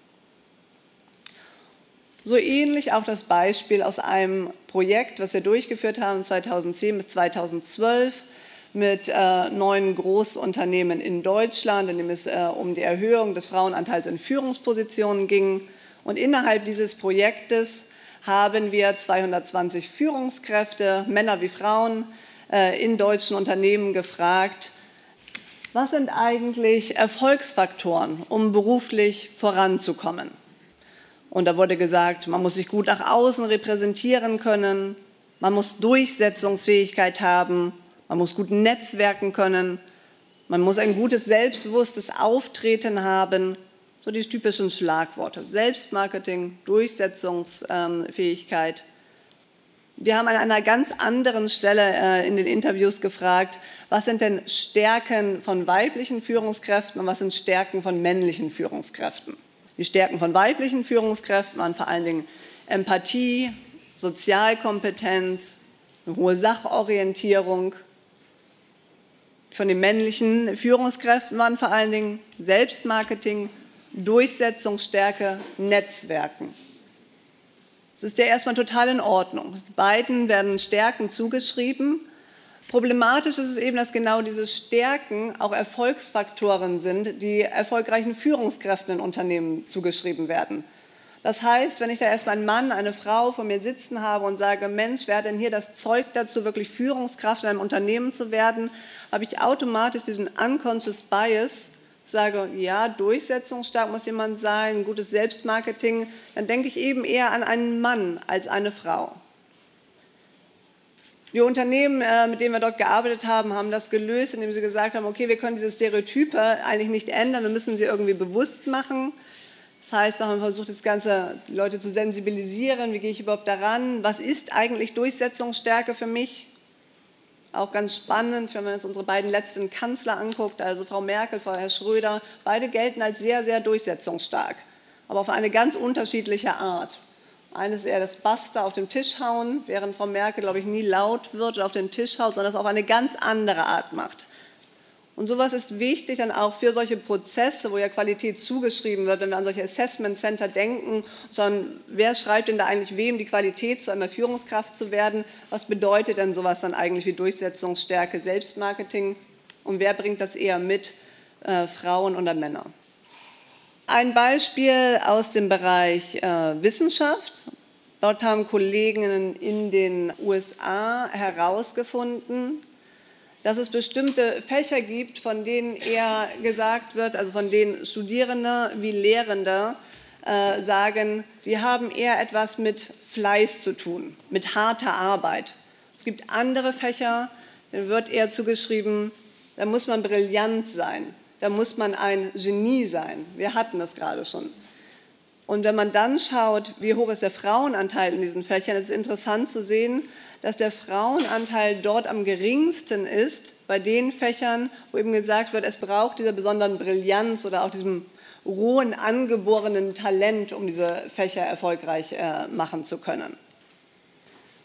So ähnlich auch das Beispiel aus einem Projekt, was wir durchgeführt haben zweitausendzehn bis zweitausendzwölf mit äh, neun Großunternehmen in Deutschland, in dem es äh, um die Erhöhung des Frauenanteils in Führungspositionen ging. Und innerhalb dieses Projektes haben wir zweihundertzwanzig Führungskräfte, Männer wie Frauen, in deutschen Unternehmen gefragt, was sind eigentlich Erfolgsfaktoren, um beruflich voranzukommen? Und da wurde gesagt, man muss sich gut nach außen repräsentieren können, man muss Durchsetzungsfähigkeit haben, man muss gut netzwerken können, man muss ein gutes, selbstbewusstes Auftreten haben. So die typischen Schlagworte, Selbstmarketing, Durchsetzungsfähigkeit. Wir haben an einer ganz anderen Stelle in den Interviews gefragt, was sind denn Stärken von weiblichen Führungskräften und was sind Stärken von männlichen Führungskräften. Die Stärken von weiblichen Führungskräften waren vor allen Dingen Empathie, Sozialkompetenz, eine hohe Sachorientierung. Von den männlichen Führungskräften waren vor allen Dingen Selbstmarketing, Durchsetzungsstärke, Netzwerken. Das ist ja erstmal total in Ordnung. Beiden werden Stärken zugeschrieben. Problematisch ist es eben, dass genau diese Stärken auch Erfolgsfaktoren sind, die erfolgreichen Führungskräften in Unternehmen zugeschrieben werden. Das heißt, wenn ich da erstmal einen Mann, eine Frau vor mir sitzen habe und sage, Mensch, wer hat denn hier das Zeug dazu, wirklich Führungskraft in einem Unternehmen zu werden, habe ich automatisch diesen unconscious bias, sage, ja, durchsetzungsstark muss jemand sein, gutes Selbstmarketing, dann denke ich eben eher an einen Mann als eine Frau. Die Unternehmen, mit denen wir dort gearbeitet haben, haben das gelöst, indem sie gesagt haben, okay, wir können diese Stereotype eigentlich nicht ändern, wir müssen sie irgendwie bewusst machen. Das heißt, wir haben versucht, das Ganze, die Leute zu sensibilisieren, wie gehe ich überhaupt daran, was ist eigentlich Durchsetzungsstärke für mich? Auch ganz spannend, wenn man jetzt unsere beiden letzten Kanzler anguckt, also Frau Merkel, Frau Herr Schröder, beide gelten als sehr, sehr durchsetzungsstark, aber auf eine ganz unterschiedliche Art. Eines eher das Basta auf den Tisch hauen, während Frau Merkel, glaube ich, nie laut wird oder auf den Tisch haut, sondern das auf eine ganz andere Art macht. Und sowas ist wichtig dann auch für solche Prozesse, wo ja Qualität zugeschrieben wird, wenn wir an solche Assessment Center denken, sondern wer schreibt denn da eigentlich wem die Qualität, zu einer Führungskraft zu werden? Was bedeutet denn sowas dann eigentlich wie Durchsetzungsstärke, Selbstmarketing? Und wer bringt das eher mit, äh, Frauen oder Männer? Ein Beispiel aus dem Bereich äh, Wissenschaft. Dort haben Kolleginnen in den U S A herausgefunden, dass es bestimmte Fächer gibt, von denen eher gesagt wird, also von denen Studierende wie Lehrende äh, sagen, die haben eher etwas mit Fleiß zu tun, mit harter Arbeit. Es gibt andere Fächer, denen wird eher zugeschrieben, da muss man brillant sein, da muss man ein Genie sein. Wir hatten das gerade schon. Und wenn man dann schaut, wie hoch ist der Frauenanteil in diesen Fächern, ist es interessant zu sehen, dass der Frauenanteil dort am geringsten ist, bei den Fächern, wo eben gesagt wird, es braucht diese besonderen Brillanz oder auch diesem rohen, angeborenen Talent, um diese Fächer erfolgreich äh, machen zu können.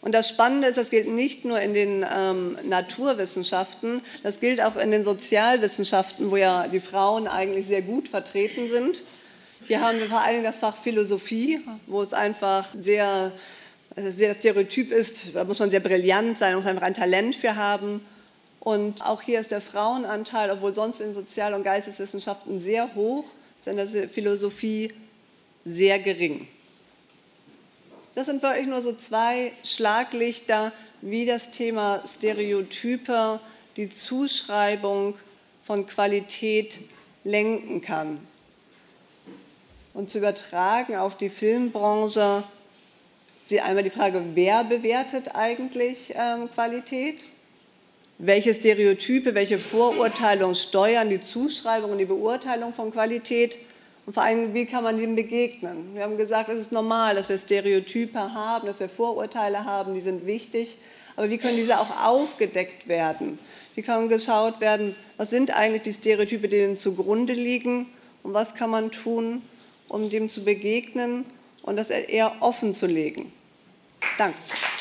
Und das Spannende ist, das gilt nicht nur in den ähm, Naturwissenschaften, das gilt auch in den Sozialwissenschaften, wo ja die Frauen eigentlich sehr gut vertreten sind. Hier haben wir vor allem das Fach Philosophie, wo es einfach sehr, sehr stereotyp ist. Da muss man sehr brillant sein, muss einfach ein Talent für haben. Und auch hier ist der Frauenanteil, obwohl sonst in Sozial- und Geisteswissenschaften sehr hoch, ist in der Philosophie sehr gering. Das sind wirklich nur so zwei Schlaglichter, wie das Thema Stereotype die Zuschreibung von Qualität lenken kann. Und zu übertragen auf die Filmbranche ist einmal die Frage, wer bewertet eigentlich ähm, Qualität? Welche Stereotype, welche Vorurteile steuern die Zuschreibung und die Beurteilung von Qualität? Und vor allem, wie kann man dem begegnen? Wir haben gesagt, es ist normal, dass wir Stereotype haben, dass wir Vorurteile haben, die sind wichtig. Aber wie können diese auch aufgedeckt werden? Wie kann geschaut werden, was sind eigentlich die Stereotype, die denen zugrunde liegen? Und was kann man tun, um dem zu begegnen und das eher offen zu legen? Danke.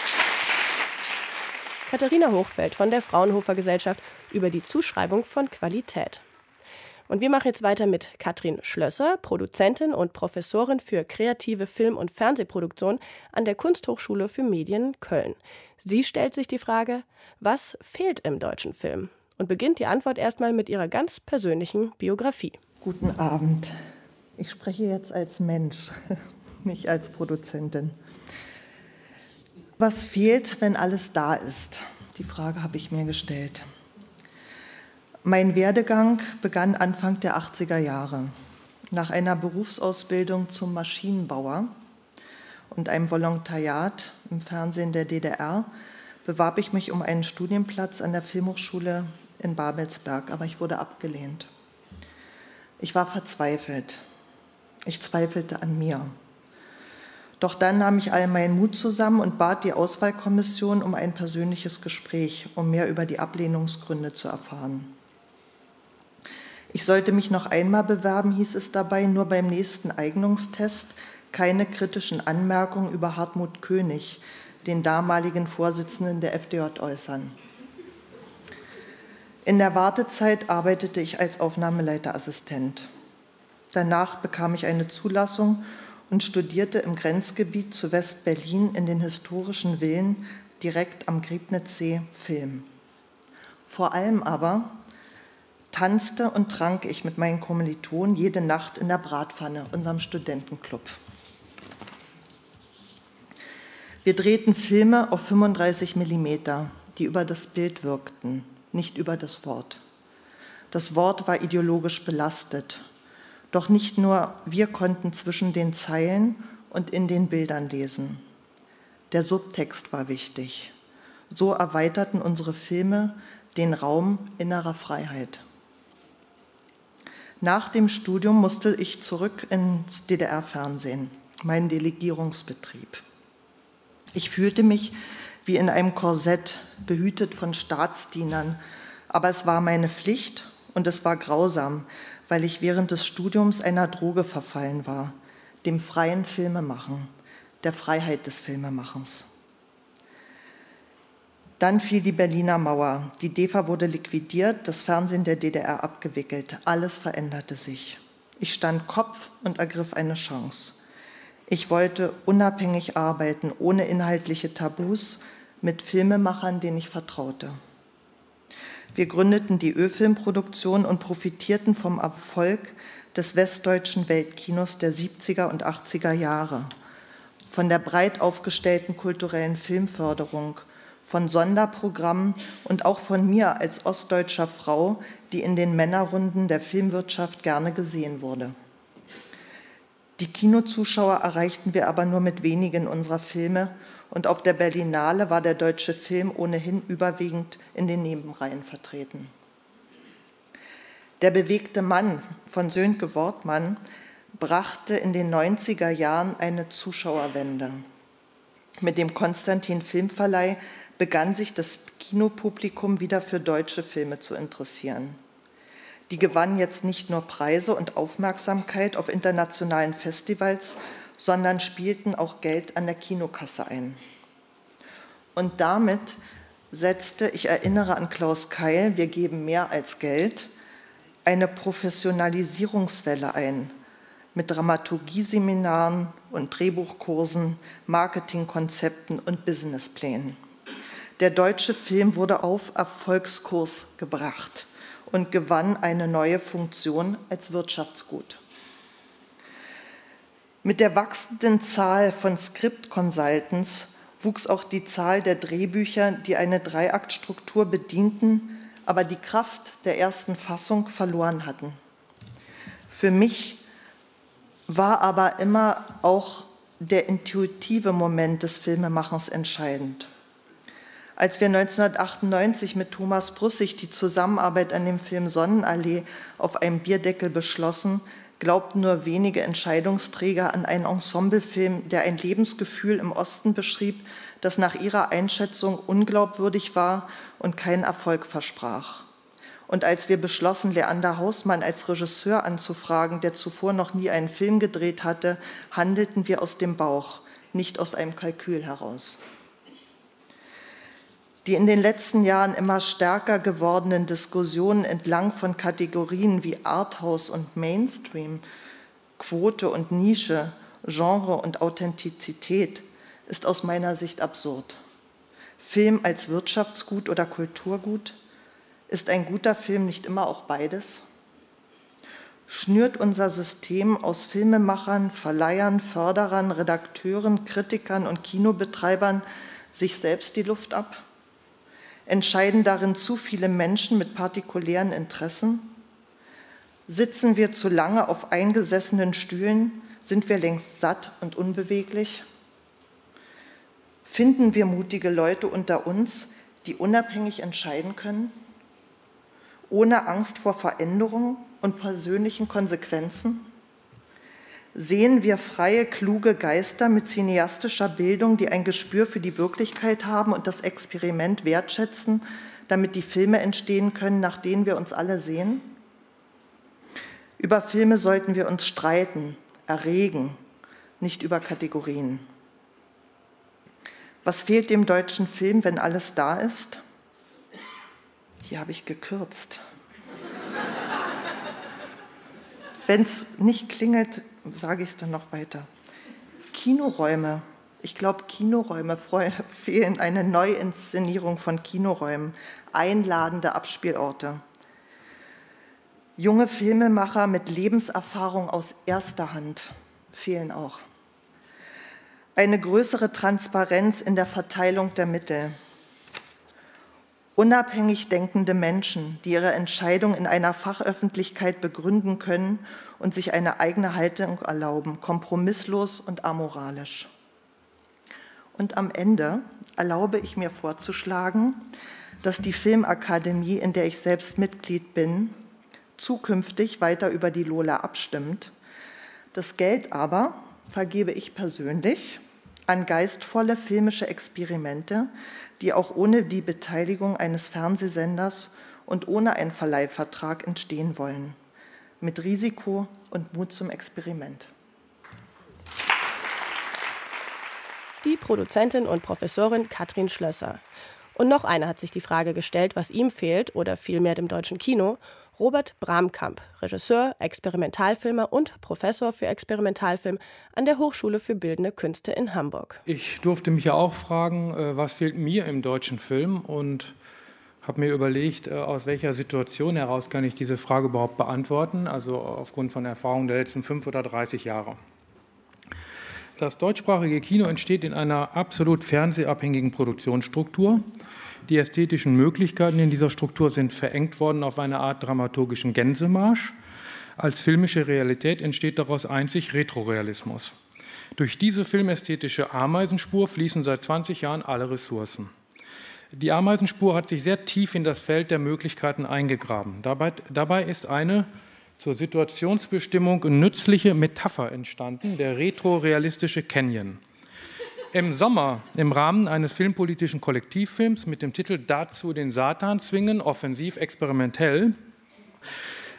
Katharina Hochfeld von der Fraunhofer Gesellschaft über die Zuschreibung von Qualität. Und wir machen jetzt weiter mit Katrin Schlösser, Produzentin und Professorin für kreative Film- und Fernsehproduktion an der Kunsthochschule für Medien Köln. Sie stellt sich die Frage, was fehlt im deutschen Film? Und beginnt die Antwort erstmal mit ihrer ganz persönlichen Biografie. Guten Abend. Ich spreche jetzt als Mensch, nicht als Produzentin. Was fehlt, wenn alles da ist? Die Frage habe ich mir gestellt. Mein Werdegang begann Anfang der achtziger Jahre. Nach einer Berufsausbildung zum Maschinenbauer und einem Volontariat im Fernsehen der D D R bewarb ich mich um einen Studienplatz an der Filmhochschule in Babelsberg, aber ich wurde abgelehnt. Ich war verzweifelt. Ich zweifelte an mir. Doch dann nahm ich all meinen Mut zusammen und bat die Auswahlkommission um ein persönliches Gespräch, um mehr über die Ablehnungsgründe zu erfahren. Ich sollte mich noch einmal bewerben, hieß es dabei, nur beim nächsten Eignungstest keine kritischen Anmerkungen über Hartmut König, den damaligen Vorsitzenden der F D J, äußern. In der Wartezeit arbeitete ich als Aufnahmeleiterassistent. Danach bekam ich eine Zulassung und studierte im Grenzgebiet zu West-Berlin in den historischen Villen direkt am Griebnitzsee Film. Vor allem aber tanzte und trank ich mit meinen Kommilitonen jede Nacht in der Bratpfanne, unserem Studentenclub. Wir drehten Filme auf fünfunddreißig Millimeter, die über das Bild wirkten, nicht über das Wort. Das Wort war ideologisch belastet. Doch nicht nur wir konnten zwischen den Zeilen und in den Bildern lesen. Der Subtext war wichtig. So erweiterten unsere Filme den Raum innerer Freiheit. Nach dem Studium musste ich zurück ins D D R-Fernsehen, meinen Delegierungsbetrieb. Ich fühlte mich wie in einem Korsett, behütet von Staatsdienern, aber es war meine Pflicht und es war grausam, weil ich während des Studiums einer Droge verfallen war, dem freien Filmemachen, der Freiheit des Filmemachens. Dann fiel die Berliner Mauer, die DEFA wurde liquidiert, das Fernsehen der D D R abgewickelt, alles veränderte sich. Ich stand Kopf und ergriff eine Chance. Ich wollte unabhängig arbeiten, ohne inhaltliche Tabus, mit Filmemachern, denen ich vertraute. Wir gründeten die Ö-Filmproduktion und profitierten vom Erfolg des westdeutschen Weltkinos der siebziger und achtziger Jahre, von der breit aufgestellten kulturellen Filmförderung, von Sonderprogrammen und auch von mir als ostdeutscher Frau, die in den Männerrunden der Filmwirtschaft gerne gesehen wurde. Die Kinozuschauer erreichten wir aber nur mit wenigen unserer Filme und auf der Berlinale war der deutsche Film ohnehin überwiegend in den Nebenreihen vertreten. Der bewegte Mann von Sönke Wortmann brachte in den neunziger Jahren eine Zuschauerwende. Mit dem Konstantin Filmverleih begann sich das Kinopublikum wieder für deutsche Filme zu interessieren. Die gewannen jetzt nicht nur Preise und Aufmerksamkeit auf internationalen Festivals, sondern spielten auch Geld an der Kinokasse ein. Und damit setzte, ich erinnere an Klaus Keil, wir geben mehr als Geld, eine Professionalisierungswelle ein, mit Dramaturgieseminaren und Drehbuchkursen, Marketingkonzepten und Businessplänen. Der deutsche Film wurde auf Erfolgskurs gebracht und gewann eine neue Funktion als Wirtschaftsgut. Mit der wachsenden Zahl von Script-Consultants wuchs auch die Zahl der Drehbücher, die eine Dreiaktstruktur bedienten, aber die Kraft der ersten Fassung verloren hatten. Für mich war aber immer auch der intuitive Moment des Filmemachens entscheidend. Als wir neunzehnhundertachtundneunzig mit Thomas Brussig die Zusammenarbeit an dem Film Sonnenallee auf einem Bierdeckel beschlossen, glaubten nur wenige Entscheidungsträger an einen Ensemblefilm, der ein Lebensgefühl im Osten beschrieb, das nach ihrer Einschätzung unglaubwürdig war und keinen Erfolg versprach. Und als wir beschlossen, Leander Hausmann als Regisseur anzufragen, der zuvor noch nie einen Film gedreht hatte, handelten wir aus dem Bauch, nicht aus einem Kalkül heraus. Die in den letzten Jahren immer stärker gewordenen Diskussionen entlang von Kategorien wie Arthouse und Mainstream, Quote und Nische, Genre und Authentizität ist aus meiner Sicht absurd. Film als Wirtschaftsgut oder Kulturgut? Ist ein guter Film nicht immer auch beides? Schnürt unser System aus Filmemachern, Verleihern, Förderern, Redakteuren, Kritikern und Kinobetreibern sich selbst die Luft ab? Entscheiden darin zu viele Menschen mit partikulären Interessen? Sitzen wir zu lange auf eingesessenen Stühlen? Sind wir längst satt und unbeweglich? Finden wir mutige Leute unter uns, die unabhängig entscheiden können? Ohne Angst vor Veränderung und persönlichen Konsequenzen? Sehen wir freie, kluge Geister mit cineastischer Bildung, die ein Gespür für die Wirklichkeit haben und das Experiment wertschätzen, damit die Filme entstehen können, nach denen wir uns alle sehen? Über Filme sollten wir uns streiten, erregen, nicht über Kategorien. Was fehlt dem deutschen Film, wenn alles da ist? Hier habe ich gekürzt. Wenn es nicht klingelt, sage ich es dann noch weiter. Kinoräume. Ich glaube, Kinoräume fehlen, eine Neuinszenierung von Kinoräumen, einladende Abspielorte. Junge Filmemacher mit Lebenserfahrung aus erster Hand fehlen auch. Eine größere Transparenz in der Verteilung der Mittel. Unabhängig denkende Menschen, die ihre Entscheidung in einer Fachöffentlichkeit begründen können und sich eine eigene Haltung erlauben, kompromisslos und amoralisch. Und am Ende erlaube ich mir vorzuschlagen, dass die Filmakademie, in der ich selbst Mitglied bin, zukünftig weiter über die Lola abstimmt. Das Geld aber vergebe ich persönlich an geistvolle filmische Experimente, die auch ohne die Beteiligung eines Fernsehsenders und ohne einen Verleihvertrag entstehen wollen. Mit Risiko und Mut zum Experiment. Die Produzentin und Professorin Katrin Schlösser. Und noch einer hat sich die Frage gestellt, was ihm fehlt, oder vielmehr dem deutschen Kino. Robert Bramkamp, Regisseur, Experimentalfilmer und Professor für Experimentalfilm an der Hochschule für Bildende Künste in Hamburg. Ich durfte mich ja auch fragen, was fehlt mir im deutschen Film, und habe mir überlegt, aus welcher Situation heraus kann ich diese Frage überhaupt beantworten, also aufgrund von Erfahrungen der letzten fünf oder dreißig Jahre. Das deutschsprachige Kino entsteht in einer absolut fernsehabhängigen Produktionsstruktur. Die ästhetischen Möglichkeiten in dieser Struktur sind verengt worden auf eine Art dramaturgischen Gänsemarsch. Als filmische Realität entsteht daraus einzig Retrorealismus. Durch diese filmästhetische Ameisenspur fließen seit zwanzig Jahren alle Ressourcen. Die Ameisenspur hat sich sehr tief in das Feld der Möglichkeiten eingegraben. Dabei, dabei ist eine zur Situationsbestimmung nützliche Metapher entstanden, der retrorealistische Canyon. Im Sommer, im Rahmen eines filmpolitischen Kollektivfilms mit dem Titel Dazu den Satan zwingen, offensiv experimentell,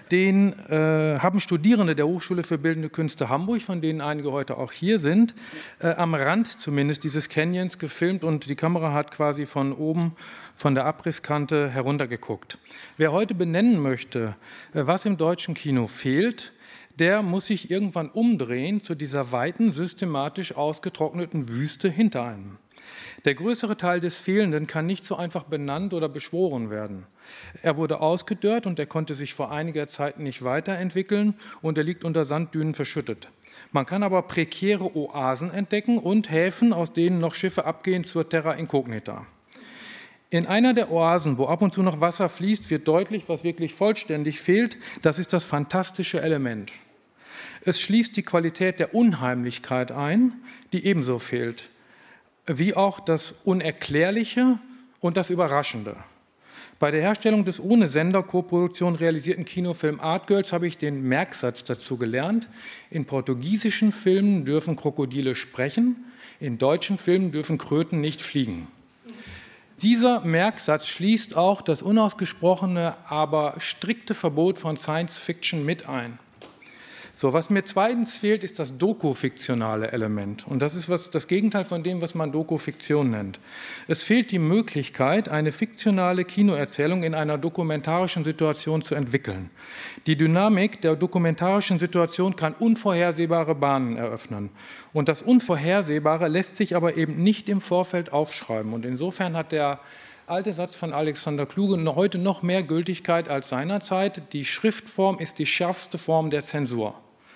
den äh, haben Studierende der Hochschule für Bildende Künste Hamburg, von denen einige heute auch hier sind, äh, am Rand zumindest dieses Canyons gefilmt und die Kamera hat quasi von oben von der Abrisskante heruntergeguckt. Wer heute benennen möchte, äh, was im deutschen Kino fehlt, der muss sich irgendwann umdrehen zu dieser weiten, systematisch ausgetrockneten Wüste hinter einem. Der größere Teil des Fehlenden kann nicht so einfach benannt oder beschworen werden. Er wurde ausgedörrt und er konnte sich vor einiger Zeit nicht weiterentwickeln und er liegt unter Sanddünen verschüttet. Man kann aber prekäre Oasen entdecken und Häfen, aus denen noch Schiffe abgehen zur Terra Incognita. In einer der Oasen, wo ab und zu noch Wasser fließt, wird deutlich, was wirklich vollständig fehlt. Das ist das fantastische Element. Es schließt die Qualität der Unheimlichkeit ein, die ebenso fehlt, wie auch das Unerklärliche und das Überraschende. Bei der Herstellung des ohne Sender-Koproduktion realisierten Kinofilm Art Girls habe ich den Merksatz dazu gelernt. In portugiesischen Filmen dürfen Krokodile sprechen, in deutschen Filmen dürfen Kröten nicht fliegen. Dieser Merksatz schließt auch das unausgesprochene, aber strikte Verbot von Science Fiction mit ein. So, was mir zweitens fehlt, ist das doku-fiktionale Element. Und das ist was, das Gegenteil von dem, was man Doku-Fiktion nennt. Es fehlt die Möglichkeit, eine fiktionale Kinoerzählung in einer dokumentarischen Situation zu entwickeln. Die Dynamik der dokumentarischen Situation kann unvorhersehbare Bahnen eröffnen. Und das Unvorhersehbare lässt sich aber eben nicht im Vorfeld aufschreiben. Und insofern hat der alte Satz von Alexander Kluge heute noch mehr Gültigkeit als seinerzeit. Die Schriftform ist die schärfste Form der Zensur.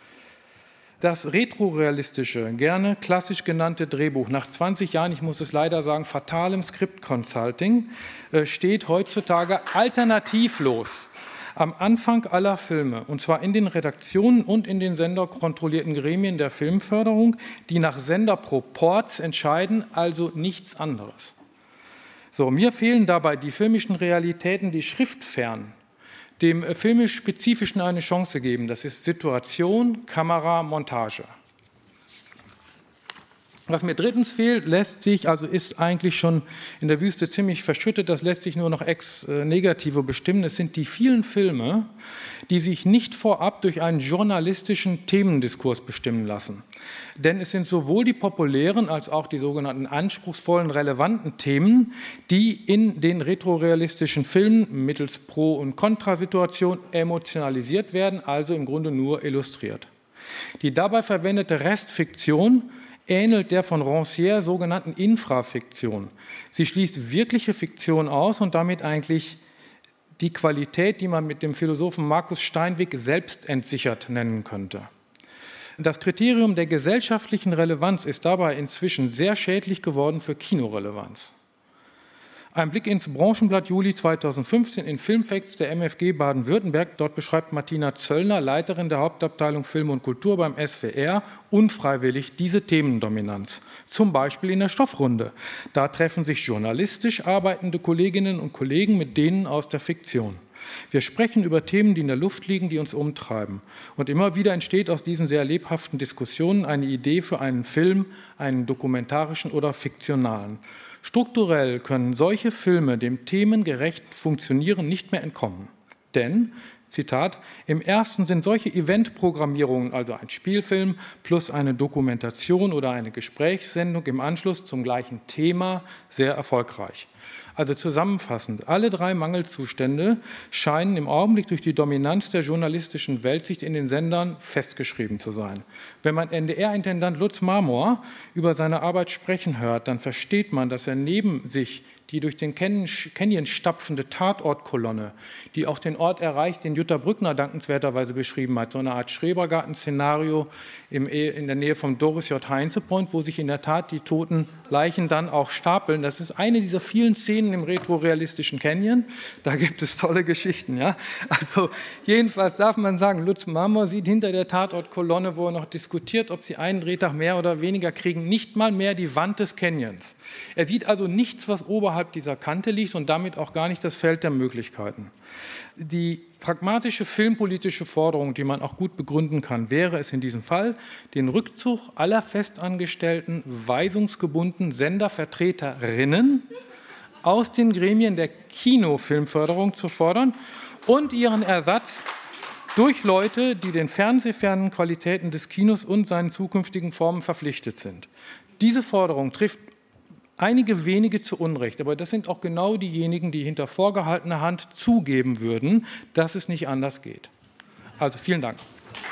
Das retrorealistische, gerne klassisch genannte Drehbuch nach zwanzig Jahren, ich muss es leider sagen, fatalem Script-Consulting, steht heutzutage alternativlos am Anfang aller Filme, und zwar in den Redaktionen und in den senderkontrollierten Gremien der Filmförderung, die nach Senderproports entscheiden, also nichts anderes. So, mir fehlen dabei die filmischen Realitäten, die schriftfern dem filmisch Spezifischen eine Chance geben. Das ist Situation, Kamera, Montage. Was mir drittens fehlt, lässt sich, also ist eigentlich schon in der Wüste ziemlich verschüttet, das lässt sich nur noch ex negativo bestimmen. Es sind die vielen Filme, die sich nicht vorab durch einen journalistischen Themendiskurs bestimmen lassen. Denn es sind sowohl die populären als auch die sogenannten anspruchsvollen, relevanten Themen, die in den retrorealistischen Filmen mittels Pro- und Kontrasituation emotionalisiert werden, also im Grunde nur illustriert. Die dabei verwendete Restfiktion ähnelt der von Rancière sogenannten Infrafiktion. Sie schließt wirkliche Fiktion aus und damit eigentlich die Qualität, die man mit dem Philosophen Markus Steinweg selbst entsichert nennen könnte. Das Kriterium der gesellschaftlichen Relevanz ist dabei inzwischen sehr schädlich geworden für Kinorelevanz. Ein Blick ins Branchenblatt Juli zweitausendfünfzehn in Filmfacts der M F G Baden-Württemberg. Dort beschreibt Martina Zöllner, Leiterin der Hauptabteilung Film und Kultur beim S W R, unfreiwillig diese Themendominanz. Zum Beispiel in der Stoffrunde. Da treffen sich journalistisch arbeitende Kolleginnen und Kollegen mit denen aus der Fiktion. Wir sprechen über Themen, die in der Luft liegen, die uns umtreiben. Und immer wieder entsteht aus diesen sehr lebhaften Diskussionen eine Idee für einen Film, einen dokumentarischen oder fiktionalen. Strukturell können solche Filme dem themengerechten Funktionieren nicht mehr entkommen. Denn, Zitat, im ersten sind solche Eventprogrammierungen, also ein Spielfilm plus eine Dokumentation oder eine Gesprächssendung im Anschluss zum gleichen Thema, sehr erfolgreich. Also zusammenfassend, alle drei Mangelzustände scheinen im Augenblick durch die Dominanz der journalistischen Weltsicht in den Sendern festgeschrieben zu sein. Wenn man N D R-Intendant Lutz Marmor über seine Arbeit sprechen hört, dann versteht man, dass er neben sich die durch den Canyon stapfende Tatortkolonne, die auch den Ort erreicht, den Jutta Brückner dankenswerterweise beschrieben hat, so eine Art Schrebergarten-Szenario in der Nähe vom Doris J. Heinze Point, wo sich in der Tat die toten Leichen dann auch stapeln. Das ist eine dieser vielen Szenen im retrorealistischen Canyon. Da gibt es tolle Geschichten. Ja? Also jedenfalls darf man sagen, Lutz Marmor sieht hinter der Tatortkolonne, wo er noch diskutiert, ob sie einen Drehtag mehr oder weniger kriegen, nicht mal mehr die Wand des Canyons. Er sieht also nichts, was oberhalb dieser Kante liegt und damit auch gar nicht das Feld der Möglichkeiten. Die pragmatische filmpolitische Forderung, die man auch gut begründen kann, wäre es in diesem Fall, den Rückzug aller festangestellten, weisungsgebundenen Sendervertreterinnen aus den Gremien der Kinofilmförderung zu fordern und ihren Ersatz durch Leute, die den fernsehfernen Qualitäten des Kinos und seinen zukünftigen Formen verpflichtet sind. Diese Forderung trifft einige wenige zu Unrecht, aber das sind auch genau diejenigen, die hinter vorgehaltener Hand zugeben würden, dass es nicht anders geht. Also vielen Dank.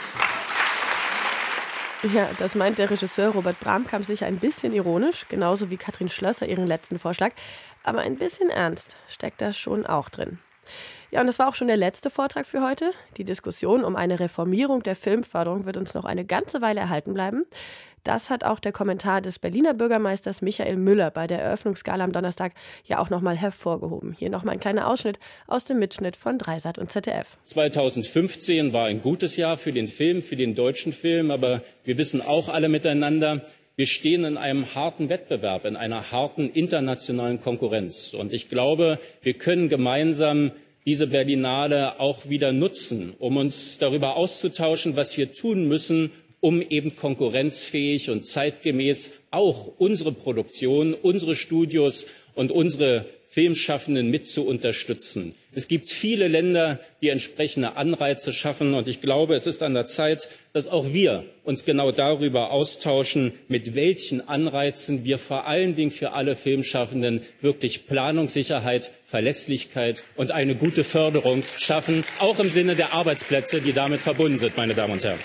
Ja, das meint der Regisseur Robert Bramkamp sicher ein bisschen ironisch, genauso wie Katrin Schlösser ihren letzten Vorschlag. Aber ein bisschen ernst steckt da schon auch drin. Ja, und das war auch schon der letzte Vortrag für heute. Die Diskussion um eine Reformierung der Filmförderung wird uns noch eine ganze Weile erhalten bleiben. Das hat auch der Kommentar des Berliner Bürgermeisters Michael Müller bei der Eröffnungsgala am Donnerstag ja auch nochmal hervorgehoben. Hier nochmal ein kleiner Ausschnitt aus dem Mitschnitt von Dreisat und Z D F. zweitausendfünfzehn war ein gutes Jahr für den Film, für den deutschen Film, aber wir wissen auch alle miteinander, wir stehen in einem harten Wettbewerb, in einer harten internationalen Konkurrenz. Und ich glaube, wir können gemeinsam diese Berlinale auch wieder nutzen, um uns darüber auszutauschen, was wir tun müssen, um eben konkurrenzfähig und zeitgemäß auch unsere Produktion, unsere Studios und unsere Filmschaffenden mit zu unterstützen. Es gibt viele Länder, die entsprechende Anreize schaffen, und ich glaube, es ist an der Zeit, dass auch wir uns genau darüber austauschen, mit welchen Anreizen wir vor allen Dingen für alle Filmschaffenden wirklich Planungssicherheit, Verlässlichkeit und eine gute Förderung schaffen, auch im Sinne der Arbeitsplätze, die damit verbunden sind, meine Damen und Herren.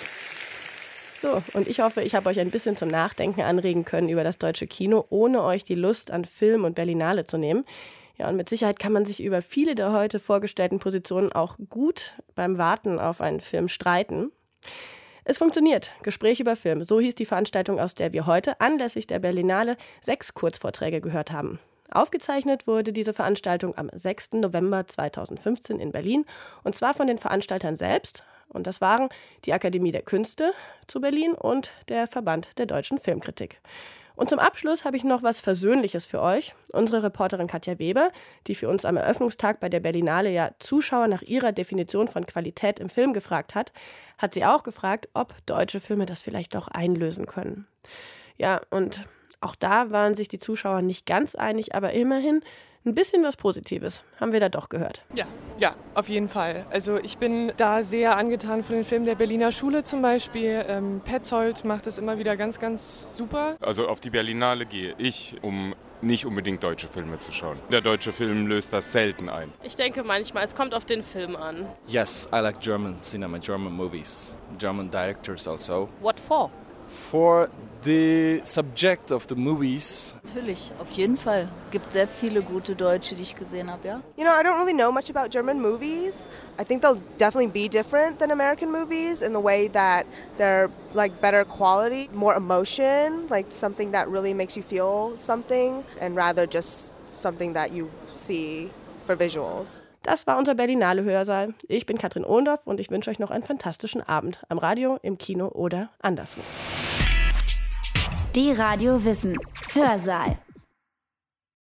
So, und ich hoffe, ich habe euch ein bisschen zum Nachdenken anregen können über das deutsche Kino, ohne euch die Lust an Film und Berlinale zu nehmen. Ja, und mit Sicherheit kann man sich über viele der heute vorgestellten Positionen auch gut beim Warten auf einen Film streiten. Es funktioniert. Gespräch über Film. So hieß die Veranstaltung, aus der wir heute anlässlich der Berlinale sechs Kurzvorträge gehört haben. Aufgezeichnet wurde diese Veranstaltung am sechsten November zweitausendfünfzehn in Berlin, und zwar von den Veranstaltern selbst. Und das waren die Akademie der Künste zu Berlin und der Verband der deutschen Filmkritik. Und zum Abschluss habe ich noch was Versöhnliches für euch. Unsere Reporterin Katja Weber, die für uns am Eröffnungstag bei der Berlinale ja Zuschauer nach ihrer Definition von Qualität im Film gefragt hat, hat sie auch gefragt, ob deutsche Filme das vielleicht doch einlösen können. Ja, und auch da waren sich die Zuschauer nicht ganz einig, aber immerhin ein bisschen was Positives haben wir da doch gehört. Ja, ja, auf jeden Fall. Also ich bin da sehr angetan von den Filmen der Berliner Schule zum Beispiel. Ähm, Petzold macht es immer wieder ganz, ganz super. Also auf die Berlinale gehe ich, um nicht unbedingt deutsche Filme zu schauen. Der deutsche Film löst das selten ein. Ich denke manchmal, es kommt auf den Film an. Yes, I like German cinema, German movies, German directors also. What for? For the subject of the movies. Natürlich, auf jeden Fall. Gibt sehr viele gute Deutsche, die ich gesehen habe, ja. You know, I don't really know much about German movies. I think they'll definitely be different than American movies in the way that they're like better quality, more emotion, like something that really makes you feel something and rather just something that you see for visuals. Das war unser Berlinale Hörsaal. Ich bin Katrin Ohlendorf und ich wünsche euch noch einen fantastischen Abend am Radio, im Kino oder anderswo. Die Radio Wissen Hörsaal.